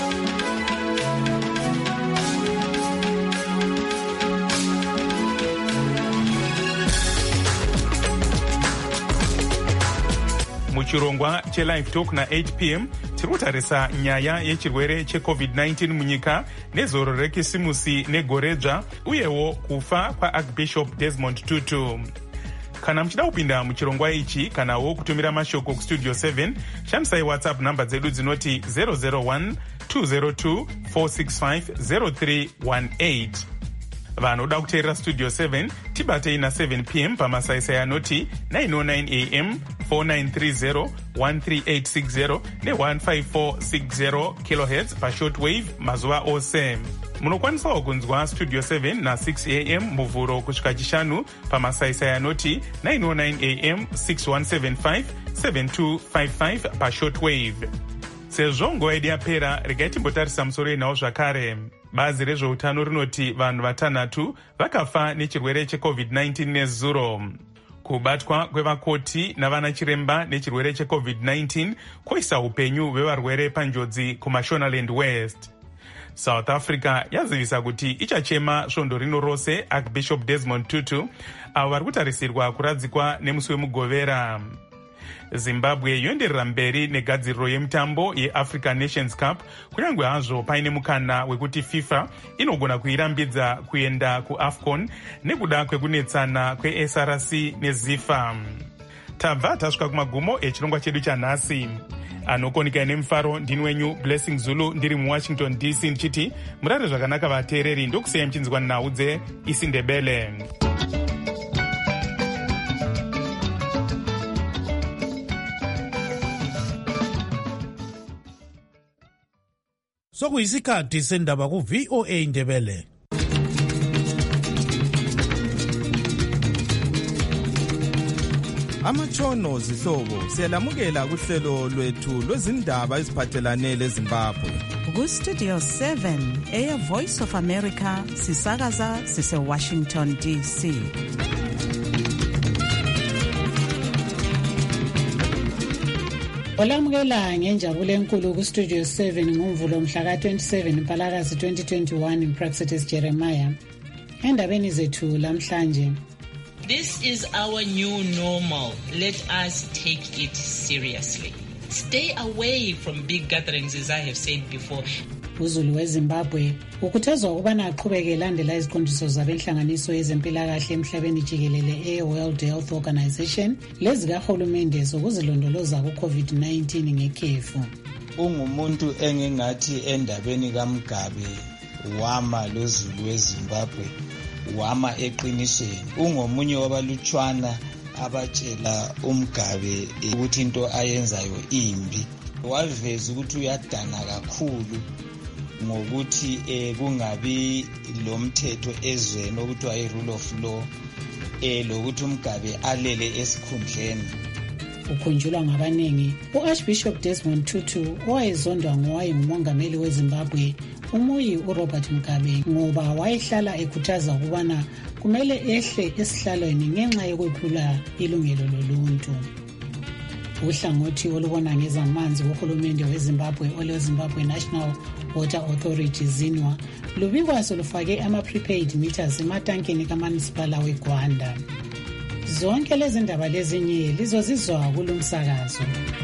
Muchirongwa cheLive Talk na eight p m tiri kutarisa nyaya yechirwere checovid nineteen munyika nezoro rekisimusi negoredzva, uyewo kufa kwaArchbishop Desmond Tutu. Kana muchida kupinda muchirongwa ichi kanawo kutumira mashoko kustudio seven, shandisai WhatsApp namba dzedu dzinoti zero zero one two zero two four six five zero three one eight. Vanoda kuteerera Studio seven tibatei na seven p m pamasaisai anoti nine oh nine a m four nine three zero one three eight six zero ne one five four six zero kilohertz pashortwave mazuva ose. Munokwanisawo kunzwa Studio seven na six a m muvhuro kusvika chishanu pamasaisai anoti nine oh nine a m six one seven five seven two five five pashortwave. Sezvo nguva yedu yapera, regai timbotarisa musoro inawo zvakare. Bazi rezveutano rinoti vanhu vatanhatu vakafa nechirwere checovid nineteen nezuro. Kubatwa kwevakoti navanachiremba nechirwere checovid nineteen koisa upenyu hwevarwere panjodzi kuMashonaland West. South Africa yazivisa kuti ichachema svondo rino rose Archbishop Desmond Tutu, avo vari kutarisirwa kuradzikwa nemusi wemugovera. Zimbabwe yoenderera mberi negadziriro yemutambo yeAfrican Nations Cup, kunyange hazvo paine mukana wekuti FIFA inogona kuirambidza kuenda kuAFCON nekuda kwekunetsana kweS R C neZIFA. Tabva tasvika kumagumo echirongwa chedu chanhasi. Anokonika nemufaro ndini wenyu Blessing Zulu, ndiri muWashington D C ndichiti murare zvakanaka vateereri, ndokusiyai muchinzwa nhau dzeIsiNdebele.
Sokuyisikhathi sendaba ku V O A Ndebele.
amatshono zihlobo siyalamukela kuhlelo lwethu lwezindaba eziphathelane leZimbabwe.
Ku-Studio seven, Air Voice of America, sisakaza sise-Washington D C.
Olamukela ngenjabulo enkulu ku-Studio seven ngomvulo mhla ka-twenty-seven Mpalakazi twenty twenty-one Praxedes Jeremiah. Endabeni zethu lamhlanje.
This is our new normal. Let us take it seriously. Stay away from big gatherings, as I have said before.
uZulu weZimbabwe ukhuthazwa ukubana aqhubeke elandela iziqondiso zabenhlanganiso yezempilakahle emhlabeni jikelele e-World Health Organization lezikahulumende zokuzilondoloza ku-COVID nineteen ngekhefu.
Ungumuntu engingathi endabeni kaMgabe wama loZulu weZimbabwe wama eqinisweni. Ungomunye wabalutshwana abatshela uMgabe ukuthi into ayenzayo imbi. Waveza ukuthi uyadana kakhulu ngokuthi eh kungabi lo mthetho ezweni okuthiwa i-rule of law eh lokuthi uMgabe alele esikhundleni.
Ukhunjulwa ngabaningi u-Archbishop Desmond Tutu owayezondwa ngowayengumongameli weZimbabwe umuyi uRobert Mugabe ngoba wayehlala ekhuthaza ukubana kumele ehle esihlalweni ngenxa yokwephula ilungelo loluntu. Uhlangothi olubona ngezamanzi kuhulumende weZimbabwe oleZimbabwe National Water Authority ZINWA lubikwa solufake ama-prepaid meters ematankeni kaMunicipal weGwanda. Zonke lezi ndaba lezinye lizozizwa kulumsakazo.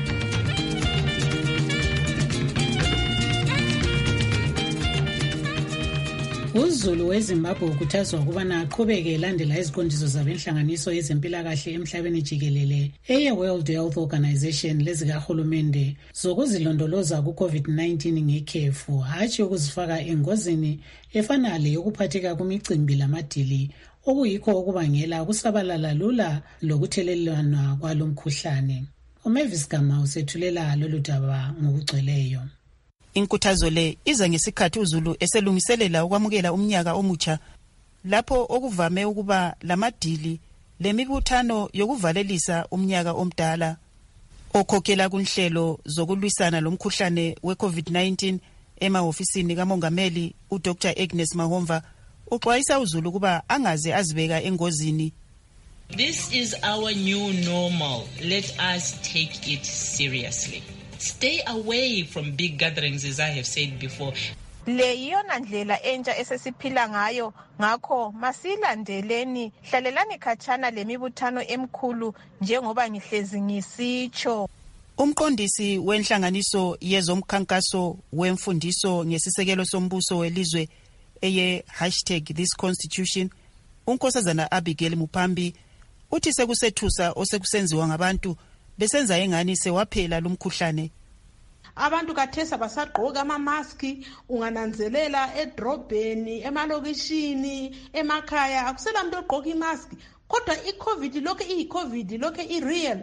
uZulu weZimbabwe ukhuthazwa ukubana aqhubeke elandela iziqondiso zabenhlanganiso yezempilakahle emhlabeni jikelele eye-World Health Organization lezikahulumende zokuzilondoloza ku-COVID nineteen ngekhefu, hatshi ukuzifaka engozini efana le yokuphatheka kumicimbi lamadili okuyikho okubangela ukusabalala lula lokuthelelwana kwalo mkhuhlane. uMavis Gama usethulela lolu daba ngokugcweleyo.
Inkuthazo le iza ngesikhathi uZulu eselungiselela ukwamukela umnyaka omutsha lapho okuvame ukuba lamadili lemibuthano yokuvalelisa umnyaka omdala okhokhela kunhlelo zokulwisana lomkhuhlane we-COVID nineteen emahofisini kamongameli uDr Agnes Mahomva uxwayisa uZulu kuba angaze azibeka engozini.
This is our new normal. Let us take it seriously. Stay away from big gatherings, as I have said before.
Le yiyona ndlela entsha esesiphila ngayo, ngakho masilandeleni, hlalelani khatshana lemibuthano emkhulu njengoba ngihlezi ngisitsho.
Umqondisi wenhlanganiso yezomkhankaso wemfundiso ngesisekelo sombuso welizwe eye hashtag this constitution uNkosazana Abigail Mupambi uthi sekusethusa osekusenziwa ngabantu besenza engani sewaphela lumkhuhlane.
Abantu kathesa basagqoka ama-maski, ungananzelela edrobheni, emalokishini, emakhaya akusela muntu ogqoka imaski. Kodwa i-COVID lokho iyi-COVID lokho i-real.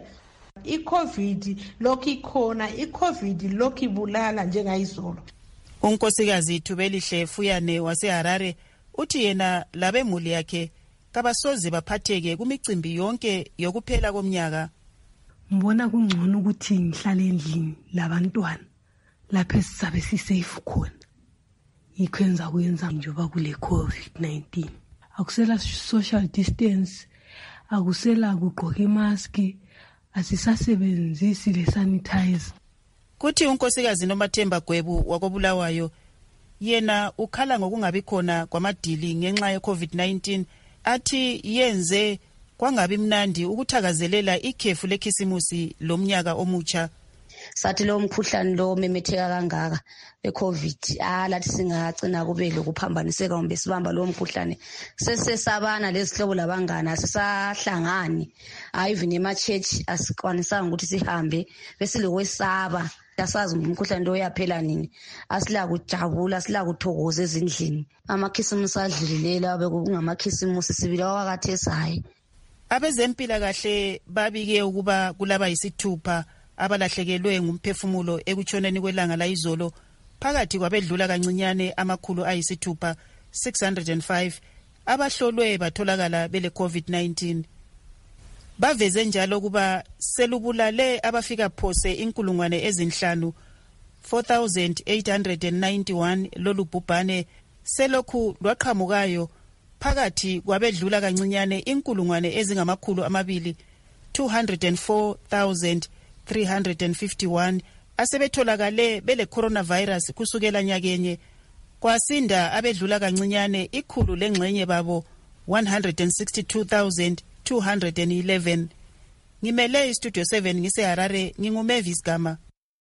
I-COVID lokho ikhona, i-COVID lokho ibulala njengayizolo.
Unkosikazi Thubelihle Fuyane waseHarare uthi yena labemuli yakhe kabasoze baphatheke kumicimbi yonke yokuphela komnyaka.
Mbona kungcono ukuthi ngihlale endlini labantwana lapho sisabe sisafe khona. Ikwenza kwenza njoba kule COVID nineteen. Akusela social distance, akusela kugqoka imask, asisasebenzisi le sanitizer.
Kuthi unkosikazi Nomathemba Gwebu wakobulawayo yena ukhala ngokungabi khona kwamadili ngenxa ye-COVID nineteen athi yenze kwangabi mnandi ukuthakazelela ikhefu lekhisimusi lomnyaka omutsha.
Sathi lo mkhuhlane lo memetheka kangaka eCovid alathi singagcina kube lokuphambaniseka ngombe sibamba lo mkhuhlane sesesabana lezihlobo labangana sisahlangani even ema church asikwanisanga ukuthi sihambe bese lokwesaba asazi umkhuhlane lo uyaphela nini asila kujabula asila kuthokoza ezindlini amakhisimusi adlulilela bekungamakhisimusi sibila wakathesayi.
Abezempilakahle babike ukuba kulaba yisithupha abalahlekelwe ngumphefumulo ekutshoneni kwelanga layizolo phakathi kwabedlula kancinyane amakhulu ayisithupha six hundred five abahlolwe batholakala bele COVID nineteen. baveze njalo kuba selubulale abafika phose inkulungwane ezinhlanu four thousand eight hundred ninety-one lolu bhubhane selokhu lwaqhamukayo phakathi kwabedlula kancinyane inkulungwane ezingamakhulu amabili two hundred four thousand three hundred fifty-one asebetholakale bele coronavirus kusukela nyakenye kwasinda abedlula kancinyane ikhulu lengxenye babo one hundred sixty-two thousand two hundred eleven. Ngimele istudio seven ngise Harare, nginguMavis Gama.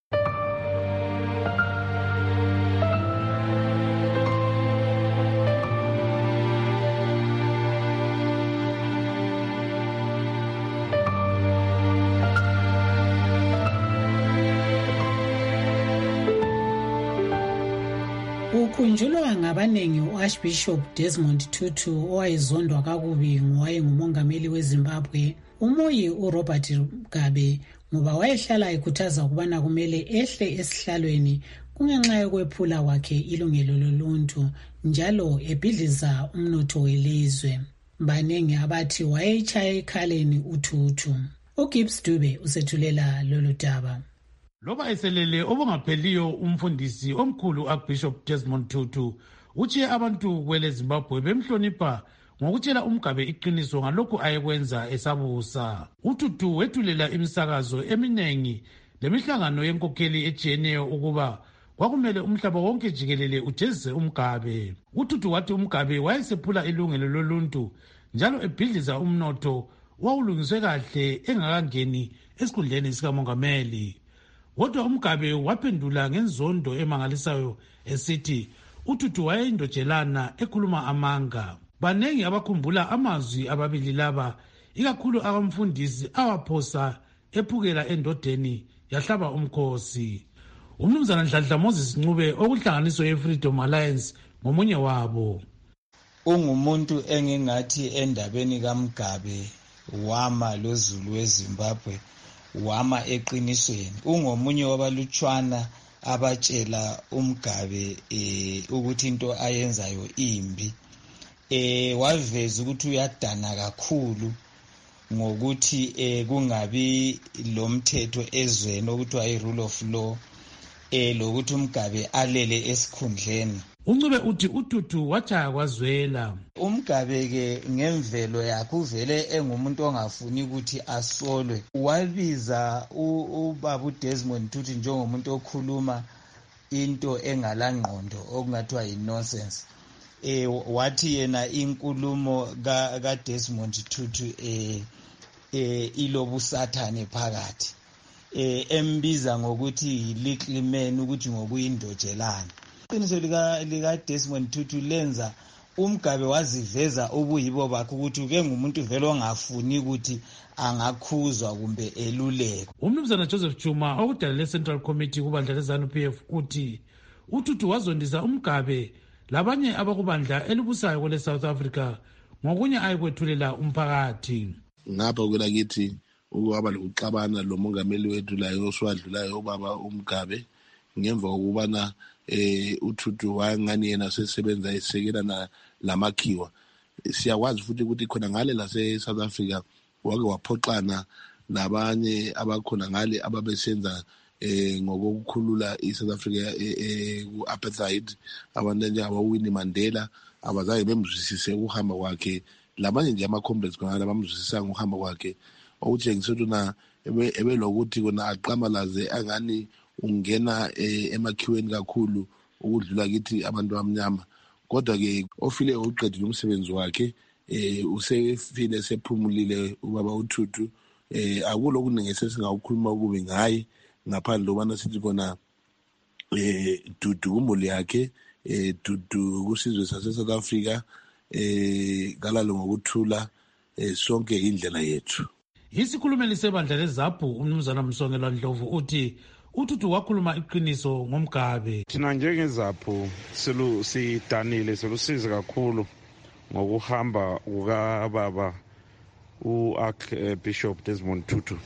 Ukhunjulwa ngabanengi uArchbishop Desmond Tutu owayezondwa kakubi ngowayengumongameli weZimbabwe umoyi uRobert Mugabe ngoba wayehlala ekhuthaza ukubana kumele ehle esihlalweni kungenxa yokwephula kwakhe ilungelo loluntu njalo ebhidliza umnotho welizwe. Banengi abathi wayechaya ekhaleni uTutu. uGibbs Dube usethulela lolu daba.
Loba eselele obungapheliyo umfundisi omkhulu Archbishop Desmond Tutu utshiye abantu kwele Zimbabwe bemhlonipha ngokutshela uMugabe iqiniso ngalokhu ayekwenza esabusa. uTutu wethulela imisakazo eminengi lemihlangano yenkokheli etshiyeneyo ukuba kwakumele umhlaba wonke jikelele ujezise uMugabe. uTutu wathi uMugabe wayesephula ilungelo loluntu njalo ebhidliza umnotho wawulungiswe kahle engakangeni esikhundleni sikamongameli. Kodwa uMugabe waphendula ngenzondo emangalisayo esithi uTutu wayeyindojelana ekhuluma amanga. Banengi abakhumbula amazwi ababili laba ikakhulu akamfundisi awaphosa ephukela endodeni yahlaba umkhosi. Umnumzana Nhlanhla Moses Ncube okuhlanganiso yeFreedom Alliance ngomunye wabo.
Ungumuntu engingathi endabeni kaMugabe wama loZulu weZimbabwe wama eqinisweni. Ungomunye wabalutshwana abatshela uMugabe eh ukuthi into ayenzayo imbi. Eh waveza ukuthi uyadana kakhulu ngokuthi eh kungabi lomthetho ezweni ukuthi ayi rule of law eh lokuthi uMugabe alele esikhundleni.
uNcube uthi uTutu wachaya kwazwela.
uMugabe ke ngemvelo yakhe uvele engumuntu ongafuni ukuthi asolwe. Wabiza ubaba uDesmond Tutu njengomuntu okhuluma into engalangqondo okungathiwa yi-nonsense. Eh wathi yena inkulumo ka kaDesmond Tutu eh eh ilobusathane phakathi. Eh embiza ngokuthi little man ukuthi ngokuyindojelana. Iqiniso lika lika Desmond Tutu lenza uMugabe waziveza ubuyibo bakhe ukuthi ke ngumuntu vele ongafuni ukuthi angakhuzwa kumbe eluleke.
Umnumzana Joseph Chuma okudalele Central Committee kubandla leZANU P F uthi uTutu wazondisa uMugabe labanye abakubandla elibusayo kwele South Africa ngokunye ayikwethulela umphakathi.
Ngapha kwela kithi ukuba lokuxabana lo mongameli wethu la yoswadlulayo ubaba uMugabe ngemva kokubana eh uTutu wangani yena sesebenza esekela na lamakhiwa. Siyakwazi futhi ukuthi khona ngale la se South Africa wake waphoxana nabanye abakhona ngale ababesenza eh ngokukhulula iSouth Africa eh ku-apartheid abantu nje abaWinnie Mandela abazaye bemzwisise ukuhamba kwakhe labanye nje ama-comrades khona labamzwisisa ngokuhamba kwakhe okutshengisa ukuthi na ebe lokuthi kona aqamalaze angani ungena emakhiweni kakhulu ukudlula kithi abantu abamnyama. Kodwa ke ofile uqedile umsebenzi wakhe eh usefile sephumulile ubaba uTutu eh akulo kunengese singawukhuluma kube ngaye ngaphandle lobana sithi kona eh Tutu umuli yakhe eh Tutu kusizwe sase South Africa eh galalo ngokuthula eh sonke indlela yethu.
Isikhulumeli sebandla leZAPHU umnumzana Msongela Ndlovu uthi uTutu wakhuluma iqiniso ngoMugabe.
Thina njengeZAPHU selu sidanile selusiza kakhulu ngokuhamba kukababa uArchbishop Desmond Tutu.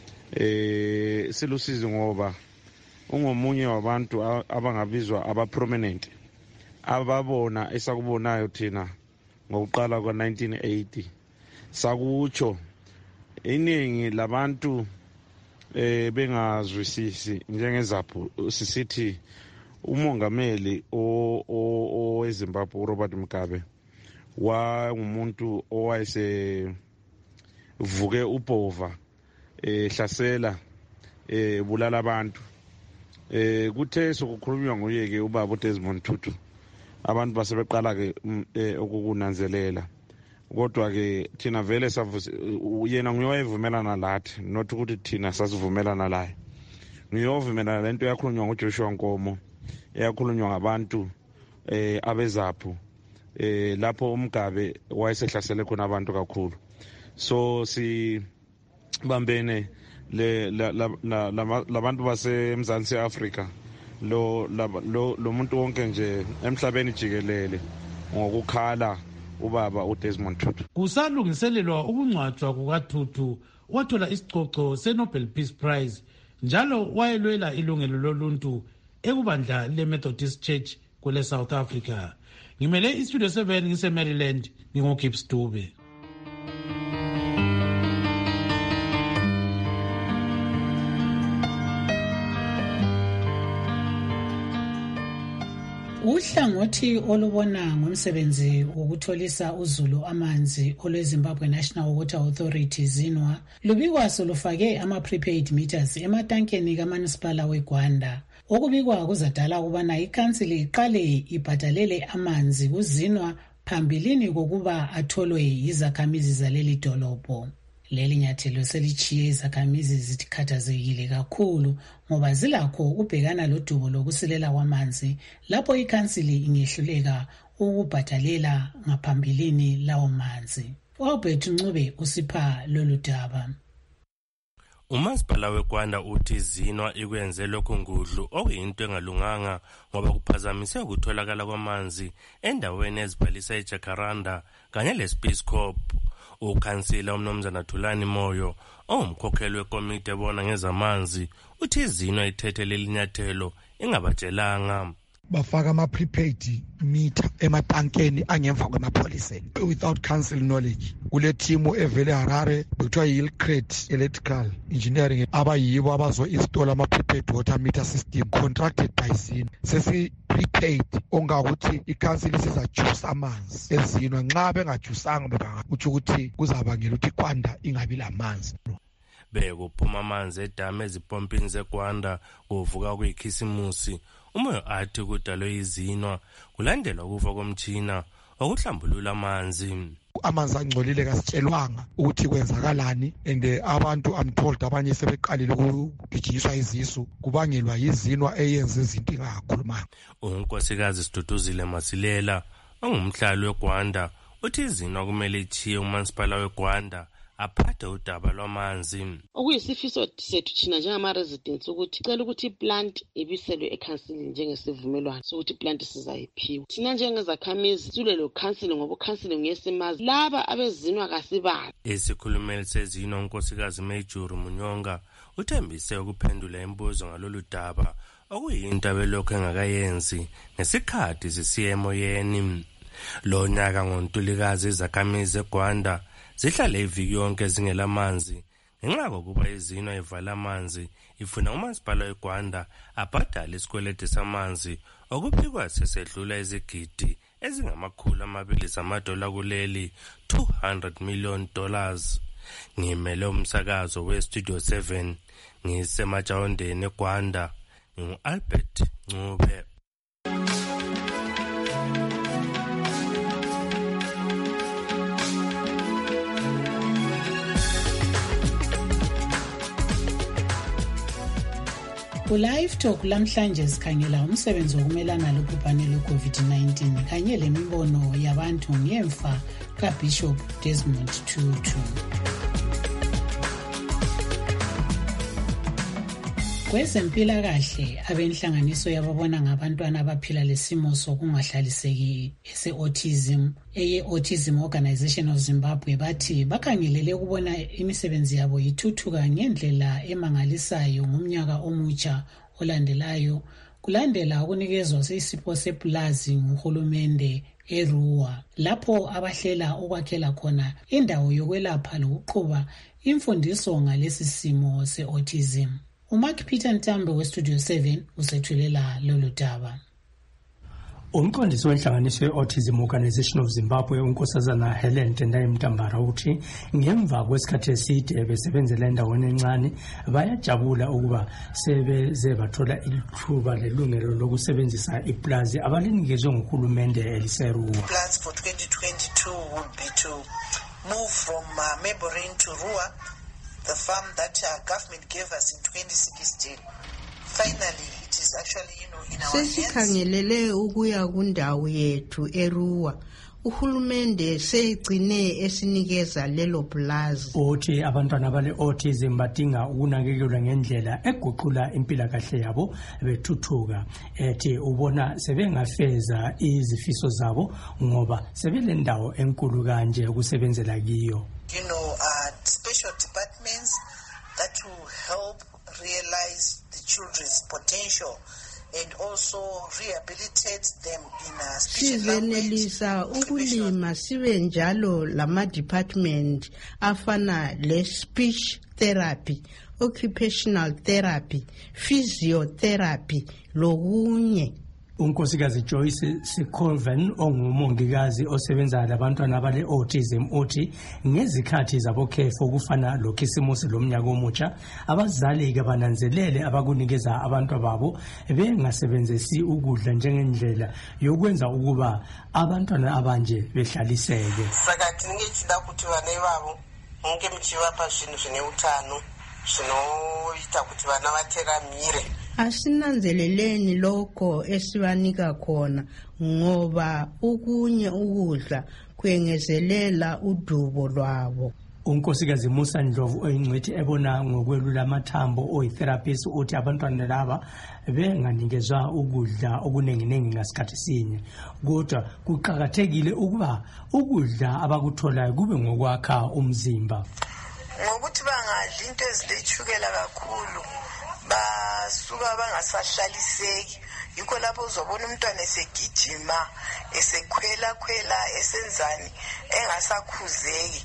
Eh selusiza ngoba ungomunye wabantu abangabizwa abaprominent ababona esakubonayo thina ngokuqala kwa nineteen eighty sakutsho iningi labantu eh bengazwisisi njengezaphu sisithi umongameli o eZimbabwe uRobert Mugabe wa umuntu owayese vuke ubhova ehlasela eh bulala abantu eh kuthe sokukhulunywa nguye ke ubaba uDesmond Tutu abantu basebeqala ke ukukunanzelela kodwa ke thina vele savuze yena nguyoyivumelana lathi not ukuthi thina sasivumelana laye ngiyovumelana lento yakhulunywa ngoJoshua Nkomo eyakhulunywa ngabantu eh abezaphu eh lapho uMgabe wayesehlasele khona abantu kakhulu so si bambene le labantu baseMzansi Afrika lo lo muntu wonke nje emhlabeni jikelele ngokukhala ubaba uDesmond Tutu.
Kusalungiselelwa ukungcwatshwa kukaTutu wathola isicoco seNobel Peace Prize njalo wayelwela ilungelo loluntu ekubandla leMethodist Church kwele South Africa. Ngimele iStudio seven ngise Maryland ngingoGibbs Dube.
Uhlangothi olubona ngomsebenzi wokutholisa uzulu amanzi olweZimbabwe National Water Authority ZINWA lubikwa solufake ama prepaid meters ematankeni kaManisipala weGwanda. Okubikwa kuzadala ukubana ikhansili iqale ibhadalele amanzi kuZINWA phambilini kokuba atholwe yizakhamizi zaleli dolobho. Leli nyathelo selichiye izakhamizi zikhathazekile kakhulu ngoba zilakho ukubhekana lodubo lokusilela kwamanzi lapho ikhansili ingehluleka ukubhadalela ngaphambilini lawo manzi. Albert Ncube usipha lolu daba.
Umasipala weGwanda uthi ZINWA ikwenze lokho ngudlu okuyinto engalunganga ngoba kuphazamise ukutholakala kwamanzi endaweni ezibhalisa eJacaranda kanye leSpace Corp. Ukhansila umnomzana Thulani Moyo ongumkhokheli wekomiti ebona ngezamanzi uthi ZINWA ithethe lelinyathelo ingabatshelanga.
Bafaka ama prepaid meter ematankeni angemva kwemapholiseni without council knowledge. Kule team evele Harare bekuthiwa Hillcrest Electrical Engineering abayibo abazo install ama prepaid water meter system contracted by ZINWA. Sesi prepaid ongakuthi ikhansili sizajuice amanzi eZINWA nxa bengajusanga bebanga uthi ukuthi kuzabangela ukuthi iGwanda ingabi lamanzi.
Bekuphuma amanzi edamu ezipompini zeGwanda kuvuka kuyikhisimusi. Umoyo athi kudalwe iZINWA kulandelwa ukufa komtshina okuhlambulula amanzi.
Amanzi angcolile kasitshelwanga ukuthi kwenzakalani and abantu I'm told abanye sebeqalile ukugijiswa izisu kubangelwa yiZINWA eyenza izinto ingakhulumanga.
Unkosikazi Siduduzile Masilela ongumhlali weGwanda uthi iZINWA kumele ichiye uMansipala weGwanda aphathe udaba lwamanzi.
Okuyisifiso sethu thina njengama residents ukuthi cela ukuthi iplant ibiselwe ekhansili njengesivumelwano sokuthi iplant sizayiphiwa. Thina njengezakhamizi sule lo council ngoba council ngiyesimazi laba abeZINWA kasibazi.
Isikhulumeli seZINWA unkosikazi Major Munyonga uthembise ukuphendula imibuzo ngalolu daba okuyinto abelokho engakayenzi ngesikhathi sisiya emoyeni. Lo nyaka ngoNtulikazi izakhamizi eGwanda zihlale iviki yonke zingelamanzi ngenxa kokuba iZINWA ivala amanzi ifuna uMansipala weGwanda abhadale isikweleti samanzi okuphikwa sesedlula izigidi ezingamakhulu amabili zamadola kuleli two hundred million dollars. Ngimele umsakazo weStudio seven ngisemajawondeni eGwanda ngu-Albert Ncube.
Ku-Live Talk lamhlanje sikhangela umsebenzi wokumelana lobhubhane lwe-COVID nineteen kanye lemibono yabantu ngemfa kaBishop Desmond Tutu. Kwezempilakahle abenhlanganiso yababona ngabantwana abaphila lesimo sokungahlaliseki ese-autism eye-Autism Organization of Zimbabwe bathi bakhangelele ukubona imisebenzi yabo yithuthuka ngendlela emangalisayo ngomnyaka omutsha olandelayo kulandela ukunikezwa sisipho sepulazi nguhulumende eRuwa lapho abahlela ukwakhela khona indawo yokwelapha lokuqhuba imfundiso ngalesi simo se-autism. uMark Peter Ntambe weStudio seven usethulela lolu daba.
Umqondisi wenhlanganiso ye-Autism Organization of Zimbabwe unkosazana Helen Tendai Mtambara uthi ngemva kwesikhathi eside besebenzela endaweni encane bayajabula ukuba sebeze bathola ithuba lelungelo lokusebenzisa iplazi abalinikezwe nguhulumende eliseRuwa.
Plans for twenty twenty-two would be to move from uh, Meborin to Ruwa, the farm that uh, government gave us in twenty sixteen. Finally, it is actually, you know, in our hands.
Sesikhangelele ukuya kundawo yethu eRuwa. Uhulumende seyigcine esinikeza lelo plaza.
Uthi abantwana abale autism badinga ukunakekelwa ngendlela eguqula impilakahle yabo bethuthuka. Ethi ubona sebengafeza izifiso zabo ngoba sebele ndawo enkulu kanje ukusebenzela kiyo.
You know, uh, special departments that will help realize the children's potential and also rehabilitate them in a speech language.
Sivenelisa ukulima sibe njalo lama department afana le speech therapy, occupational therapy, physiotherapy lokunye.
Unkosikazi Joyce Sicolven ongumongikazi osebenza labantwana abale autism uthi ngezikhathi zabokhefu okufana lokhisimusi lomnyaka omutsha abazali ke bananzelele abakunikeza abantu babo bengasebenzisi ukudla njengendlela yokwenza ukuba abantwana abanje behlaliseke.
Sakathi ngechida ukuthi bana babo onke mchivapa zvinhu zvine utano zvinoita kuti vana vateramire.
Asinanzeleleni lokho esibanika khona ngoba ukunye ukudla kwengezelela udubo lwabo.
Unkosikazi Musa Ndlovu oyingcwethi ebona ngokwelula amathambo oyitherapist uthi abantwana laba benganikezwa ukudla okunenginengi ngasikhathi sinye kodwa kuqhakathekile ukuba ukudla abakutholayo kube ngokwakha umzimba.
Ngokuthi bangadli into ezilechukela kakhulu basuka bangasahlaliseki yikho lapho uzobona umntwana esegijima esekhwela khwela esenzani engasakhuzeki.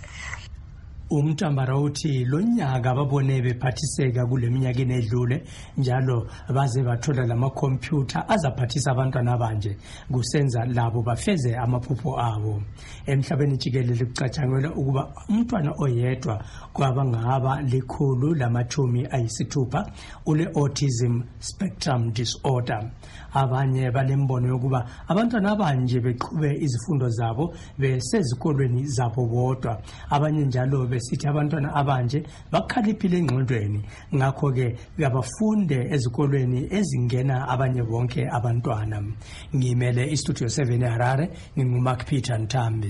Umtambara uthi lonyaka babone bephathiseka kuleminyaka enedlule njalo baze bathola lama computer azaphathisa abantwana abanje kusenza labo bafeze amaphupho abo. Emhlabeni jikelele kucatshangelwa ukuba umntwana oyedwa kwabangaba likhulu lamathumi ayisithupha ule autism spectrum disorder. Abanye balembono yokuba abantwana abanje beqhube izifundo zabo besezikolweni zabo bodwa. Abanye njalo besithi abantwana abanje bakhaliphile engqondweni ngakho ke abafunde ezikolweni ezingena abanye bonke abantwana. Ngimele iStudio seven eHarare nginguMark Peter Ntambi.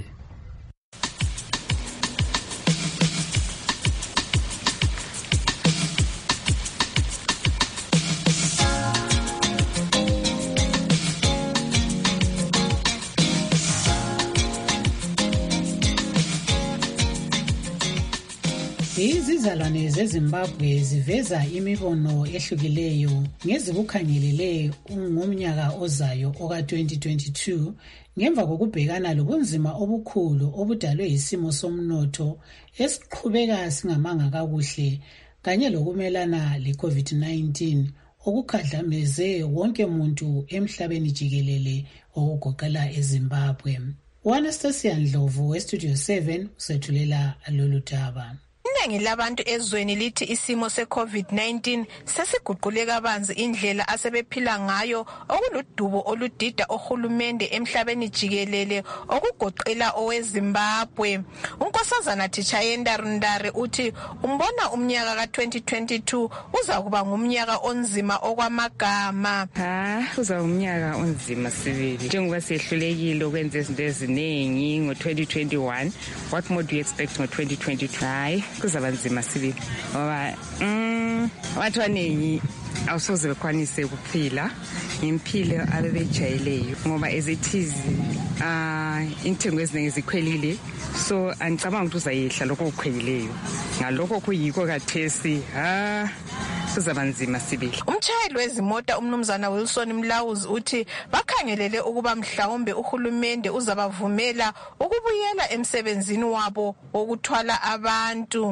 Izizalwane zeZimbabwe ziveza imibono ehlukileyo ngezikukhangelele ngomnyaka ozayo oka twenty twenty-two ngemva kokubhekana lobunzima obukhulu obudalwe yisimo somnotho esiqhubeka singamanga kakuhle kanye lokumelana le-COVID nineteen okukhadlameze wonke umuntu emhlabeni jikelele okugoqela eZimbabwe. U-Anastasia Ndlovu weStudio seven usethulela lolu daba.
Iningi labantu ezweni lithi isimo se-COVID nineteen sesiguqule kabanzi indlela asebephila ngayo okuludubo oludida ohulumende emhlabeni jikelele okugoqela oweZimbabwe. Unkosazana Tichayenda Rundare uthi umbona umnyaka ka twenty twenty-two uza kuba ngumnyaka onzima okwamagama.
Ha, uza umnyaka onzima sibili. Njengoba sehlulekile ukwenza izinto eziningi ngo twenty twenty-one, what more do you expect ngo twenty twenty-two? Kuzaba nzima sibili ngoba mm abantu abaningi awusoze bekwanise ukuphila impilo abebejayeleyo ngoba ezithizi ah intengo eziningi zikhwelile so angicabanga ukuthi uzayehla lokho kukhwelileyo ngalokho kuyiko kathesi ha kuzaba nzima sibili.
Umtshayeli wezimota umnumzana Wilson Mlawuzi uthi bakhangelele ukuba mhlawumbe uhulumende uzabavumela ukubuyela emsebenzini wabo wokuthwala abantu.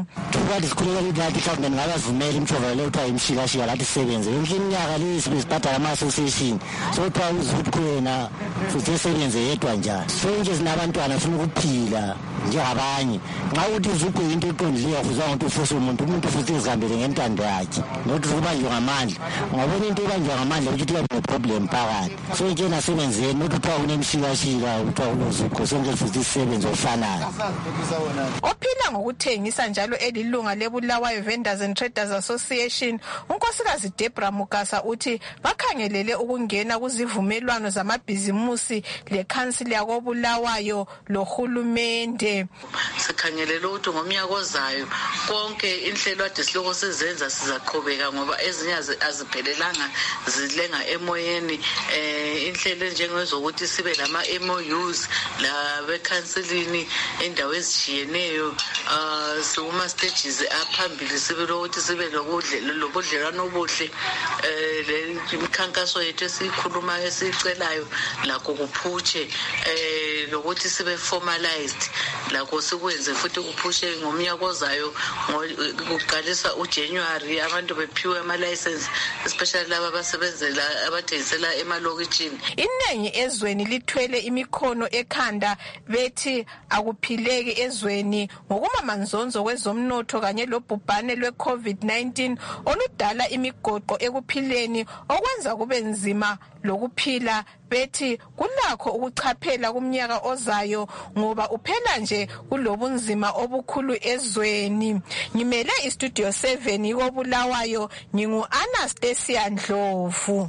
kade sikhuleka ukuthi lathi mhlawumbe ngingabavumela imshovala leyo kuthiwa imshikashika lathi sisebenze yonke iminyaka leyi sibe sibhadala ama-association so kuthiwa uzuthi kuwena futhi esebenze yedwa njani sonke sinabantwana funa ukuphila njengabanye nxa ukuthi uzukho into eqondileyo akuzanga ukuthi ufuse umuntu umuntu futhi ezihambele ngentando yakhe nokuthi ukubanjwa ngamandla ungabona into ebanjwa ngamandla ukuthi kuyabe neproblem phakathi so nje nasebenzeni nokuthi kuthiwa kunemshikashika kuthiwa kulozukho sonke futhi isisebenzi ofanayo.
Ophila ngokuthengisa njalo elilunga leBulawayo Vendors and Traders Association unkosikazi Debra Mugasa uthi bakhangelele ukungena kuzivumelwano zamabhizimusi lekhansili yakoBulawayo lohulumende.
Sikhangelele ukuthi ngomnyaka ozayo konke inhlelo ade siloko sizenza sizaqhubeka ngoba ezinye aziphelelanga zilenga emoyeni eh inhlelo njengezokuthi sibe lama M O Us la bekhansilini endawo ezishiyeneyo ah suma stages aphambili sibe lokuthi sibe lokudle lobudlelwano obuhle eh le imikhankaso yethu esikhuluma esicelayo lakho kuphutshe eh lokuthi sibe formalized lakho sikwenze futhi kuphushe ngomnyaka ozayo ngokuqalisa uJanuary abantu bephiwe ama license especially laba abasebenzela abathengisela emalokitshini.
Inengi ezweni lithwele imikhono ekhanda bethi akuphileki ezweni ngokumamanzonzo kwezomnotho kanye lobhubhane lwe-COVID nineteen oludala imigoqo ekuphileni okwenza kube nzima lokuphila bethi kulakho ukuchaphela kumnyaka ozayo ngoba uphela nje kulobunzima obukhulu ezweni. Ngimele istudio seven koBulawayo ngingu Anastasia Ndlovu.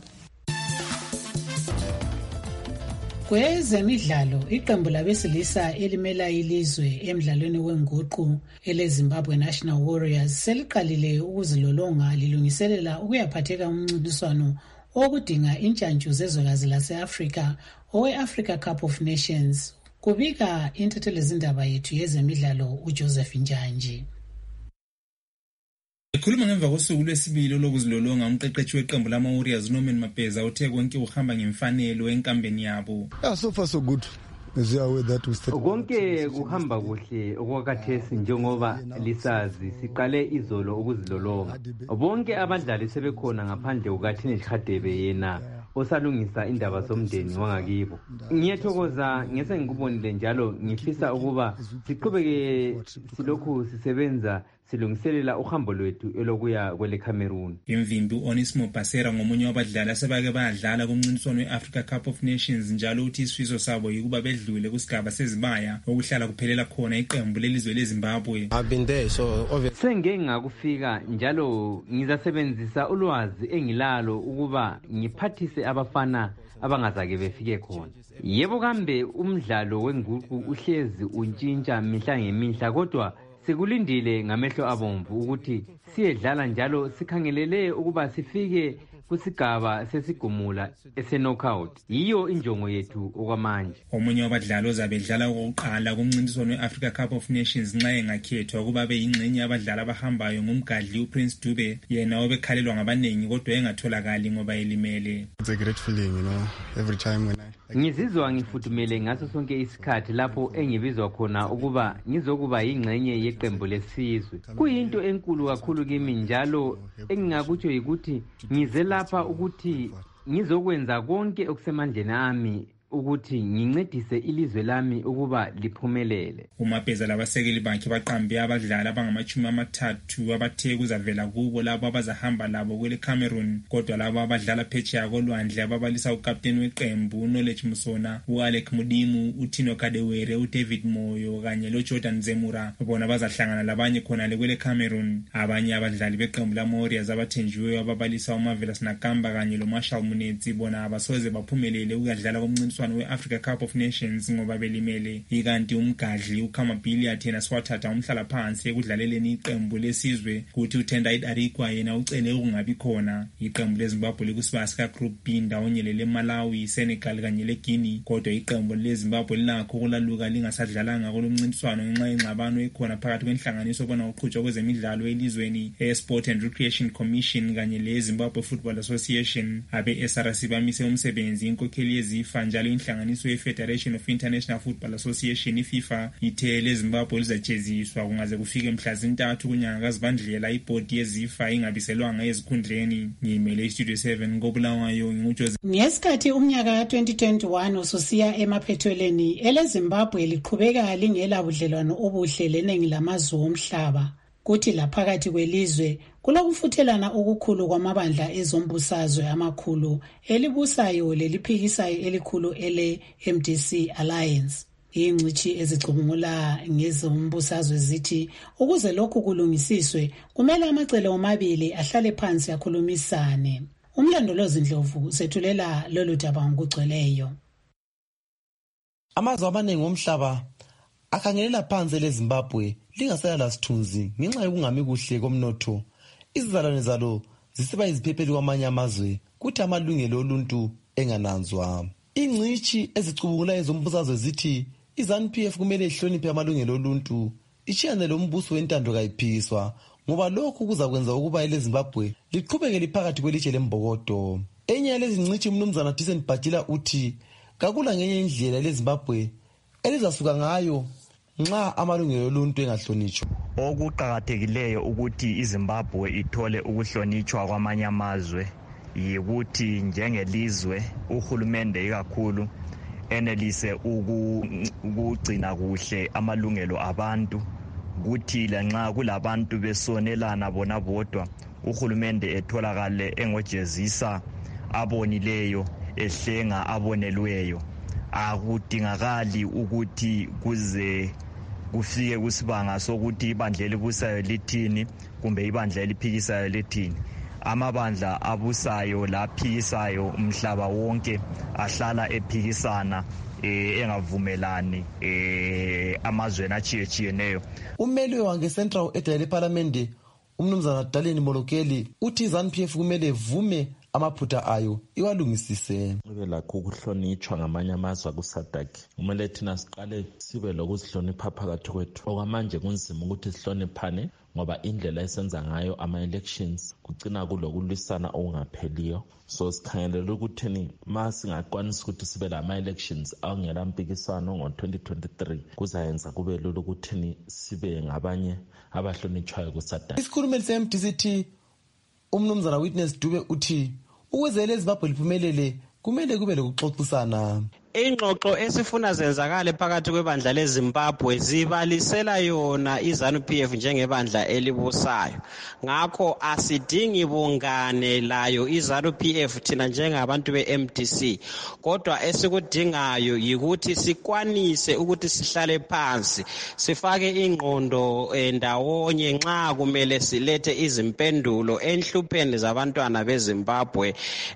Kwezemidlalo iqembu labesilisa elimela ilizwe emidlalweni wenguqu eleZimbabwe National Warriors seliqalile ukuzilolonga lilungiselela ukuyaphatheka umncintiswano okudinga intshantshu zezwekazi lase-Afrika owe-Africa Cup of Nations. Kubika intethelezindaba yethu yezemidlalo uJoseph Njanji.
Ekhuluma ngemva kosuku lwesibili lokuzilolonga umqeqeshi weqembu lama-Warriors Norman Mapeza uthe konke uhamba ngemfanelo enkambeni yabo.
Yeah, so far so good.
Konke kuhamba kuhle okwakhathesi njengoba lisazi siqale izolo ukuzilolonga. Bonke abadlali sebekhona ngaphandle kukaThini Chadebe yena osalungisa indaba zomndeni wangakibo. Ngiyathokoza ngese ngikubonile njalo ngifisa ukuba siqhubeke silokhu sisebenza silungiselela uhambo lwethu elokuya kwele Cameroon.
Imvimbi Onismo Basera ngomunye wabadlali asebake badlala kumncintiswano we-Africa Cup of Nations njalo uthi isifiso sabo yikuba bedlule kusigaba sezibaya okuhlala kuphelela khona iqembu lelizwe leZimbabwe.
I've been there so obviously sengeke ngakufika njalo ngizasebenzisa ulwazi engilalo ukuba ngiphathise abafana abangazake befike khona. Yebo kambe umdlalo wenguqu uhlezi untshintsha mihla ngemihla kodwa sikulindile ngamehlo abomvu ukuthi siyedlala njalo sikhangelele ukuba sifike kusigaba sesigumula ese-knockout. Yiyo injongo yethu okwamanje.
Omunye wabadlali ozabedlala okokuqala kumncintiswano we-Africa Cup of Nations nxa engakhethwa ukuba beyingxenye yabadlali abahambayo ngumgadli uPrince Dube yena obekhalelwa ngabaningi kodwa engatholakali ngoba elimele.
It's a great feeling, you know, every time when I
Ngizizwa ngifudumele ngaso sonke isikhathi lapho engibizwa khona ukuba ngizokuba yingxenye yeqembu lesizwe. Kuyinto enkulu kakhulu kimi njalo engingakutsho ukuthi ngize lapha ukuthi ngizokwenza konke okusemandleni ami ukuthi ngincedise ilizwe lami ukuba liphumelele.
Umapeza labasekeli bakhe baqambe abadlali abangamachumi amathathu abathe kuzavela kubo labo abazahamba labo kwele Cameroon kodwa labo abadlala phetsheya kolwandle ababalisa ukapteni weqembu uKnowledge Musona, uAlec Mudimu, uThino Kadewere, uDavid Moyo kanye loJordan Zemura bona bazahlangana labanye khona le kwele Cameroon. Abanye abadlali beqembu lama-Warriors abathenjiweyo ababalisa uMarvelous Nakamba kanye loMarshall Munetsi bona abasoze baphumelele ukudlala komncintiswano we-Africa Cup of Nations ngoba belimele. Ikanti umgadli uKhamabili athena swathatha umhlala phansi ekudlaleleni iqembu lesizwe kuthi uTendai Arikwa yena ucele ukungabi khona. Iqembu leZimbabwe likusibaya sika-Group B ndawonye leMalawi, Senegal kanye leGuinea kodwa iqembu leZimbabwe linakho ukulaluka lingasadlalanga kulomncintiswano ngenxa yengxabano ekhona phakathi kwenhlanganiso bona uqhutshwa kwezemidlalo elizweni e-Sport and Recreation Commission kanye le-Zimbabwe Football Association. Abe-S R C bamise umsebenzi inkokheli yezifa njalo inhlanganiso ye-Federation of International Football Association i-FIFA ithe leZimbabwe lizajeziswa kungaze kufike mhla zintathu kunyanga kaZibandlela ibhodi yeZifa ingabiselwanga ezikhundleni. Ngimele iStudio seven koBulawayo nguJose.
Ngesikhathi umnyaka ka twenty twenty-one ususiya emaphethelweni, eleZimbabwe liqhubeka lingela budlelwano obuhle leningi lamazwe omhlaba. Kuthi laphakathi kwelizwe kulokufuthelana okukhulu kwamabandla ezombusazwe amakhulu elibusayo leliphikisayo elikhulu ele M D C Alliance. Ingcithi ezicubungula ngezombusazwe zithi ukuze lokhu kulungisiswe kumele amacele omabili ahlale phansi akhulumisane. Umlandolozi Ndlovu sethulela lolu daba ngokugcweleyo.
Amazwe amaningi omhlaba akhangelela phansi leZimbabwe lingasaya lasithunzi ngenxa yokungami kuhle komnotho. Izizalwane zalo zisiba iziphepheli kwamanye amazwe kuthi amalungelo oluntu engananzwa. Ingcithi ezicubungula ezombusazwe zithi iZANU P F kumele ihloniphe amalungelo oluntu, ishiyane lombuso wentando kayiphikiswa ngoba lokhu kuzakwenza ukuba eleZimbabwe liqhubeke liphakathi kwelitshe lembokodo. Enye yalezi ngcithi umnumzana Thyssen Bhajila uthi kakula ngenye indlela eleZimbabwe elizasuka ngayo nxa amalungelo oluntu engahlonitshwa.
Okuqakathekileyo ukuthi iZimbabwe ithole ukuhlonitshwa kwamanye amazwe yikuthi njengelizwe uhulumende ikakhulu enelise ukugcina kuhle amalungelo abantu, kuthi lanxa kulabantu besonelana bona bodwa uhulumende etholakale engojezisa abonileyo ehlenga abonelweyo. Akudingakali ukuthi kuze kufike kusibanga sokuthi ibandla elibusayo lithini kumbe ibandla eliphikisayo lithini. Amabandla abusayo laphikisayo umhlaba wonke ahlala ephikisana eh engavumelani eh amazweni achiyechiyeneyo.
Ummeli wange Central Edele Parliament umnumzana Daleni Molokeli uthi iZANU P F kumele vume amaphutha ayo iwalungisise.
Kube lakho ukuhlonitshwa ngamanye amazwe kuSADC. Kumele thina siqale sibe lokuzihlonipha phakathi kwethu. Okwamanje kunzima ukuthi sihloniphane ngoba indlela esenza ngayo ama-elections kugcina kulokulwisana okungapheliyo. So sikhangelela ukuthini ma singakwanisa ukuthi sibe lama-elections awungela mpikiswano ngo-twenty twenty-three kuzayenza kube lula ukuthini sibe ngabanye abahlonitshwayo kuSADC.
Isikhulumeli se-M D C T umnumzana Witness Dube uthi ukuze eleZimbabwe liphumelele kumele kube lokuxoxisana.
Ingxoxo esifuna zenzakale phakathi kwebandla leZimbabwe zibalisela yona iZANU P F njengebandla elibusayo. Ngakho asidingi bungane layo iZANU P F thina njengabantu be-M D C. Kodwa esikudingayo yikuthi sikwanise ukuthi sihlale phansi, sifake ingqondo ndawonye nxa kumele silethe izimpendulo enhlupheni zabantwana beZimbabwe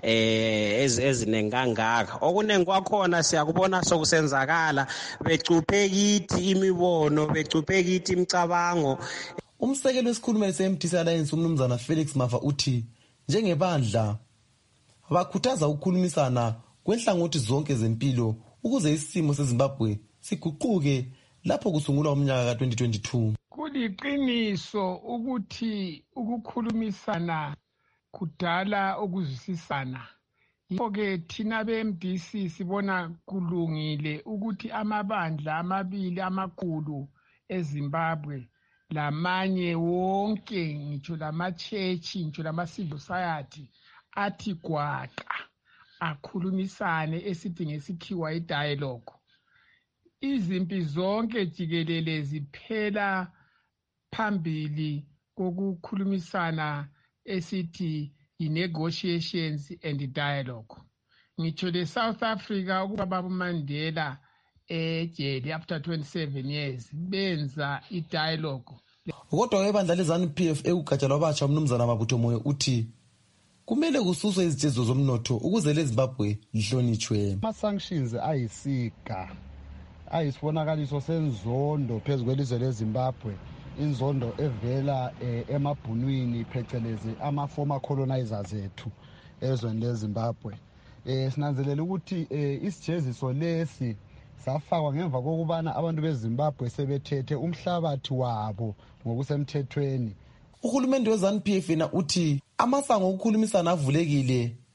eh ezinengangaka. Okunengi kwakhona siyakubona sokusenzakala, becuphe kithi imibono, becuphe kithi imicabango.
Umsekeli wesikhulumeli se-M D C Alliance umnumzana Felix Mafa uthi njengebandla bakhuthaza ukukhulumisana kwenhlangothi zonke zempilo ukuze isimo seZimbabwe siguquke lapho kusungulwa umnyaka ka twenty twenty-two.
Kuliqiniso ukuthi ukukhulumisana kudala ukuzwisisana. Yikho-ke thina be-M D C sibona kulungile ukuthi amabandla amabili amakhulu eZimbabwe lamanye wonke ngitsho lama-chechi ngitsho lama-civil society athi gwaqa akhulumisane esithi ngesikhiwa i-dialogue. Izimpi zonke jikelele ziphela phambili kokukhulumisana esithi i-negotiations and dialogue. Ngitsho le South Africa ukuba Baba Mandela ejele after twenty-seven years benza i-dialogue.
Kodwa ibandla leZANU P F ekugatsha lwabatsha umnumzana Mabutho Moyo uthi kumele kususwe izijezo zomnotho ukuze leZimbabwe lihlonitshwe.
Ama-sanctions ayisiga ayisibonakaliso senzondo phezu kwelizwe leZimbabwe, inzondo evela eh, emabhunwini phecelezi ama-former colonizers ethu ezweni leZimbabwe. Eh, sinanzelela ukuthi eh, isijeziso lesi safakwa ngemva kokubana abantu beZimbabwe sebethethe umhlabathi wabo ngokusemthethweni.
Uhulumende weZANU P F yena uthi amasango okukhulumisana avulekile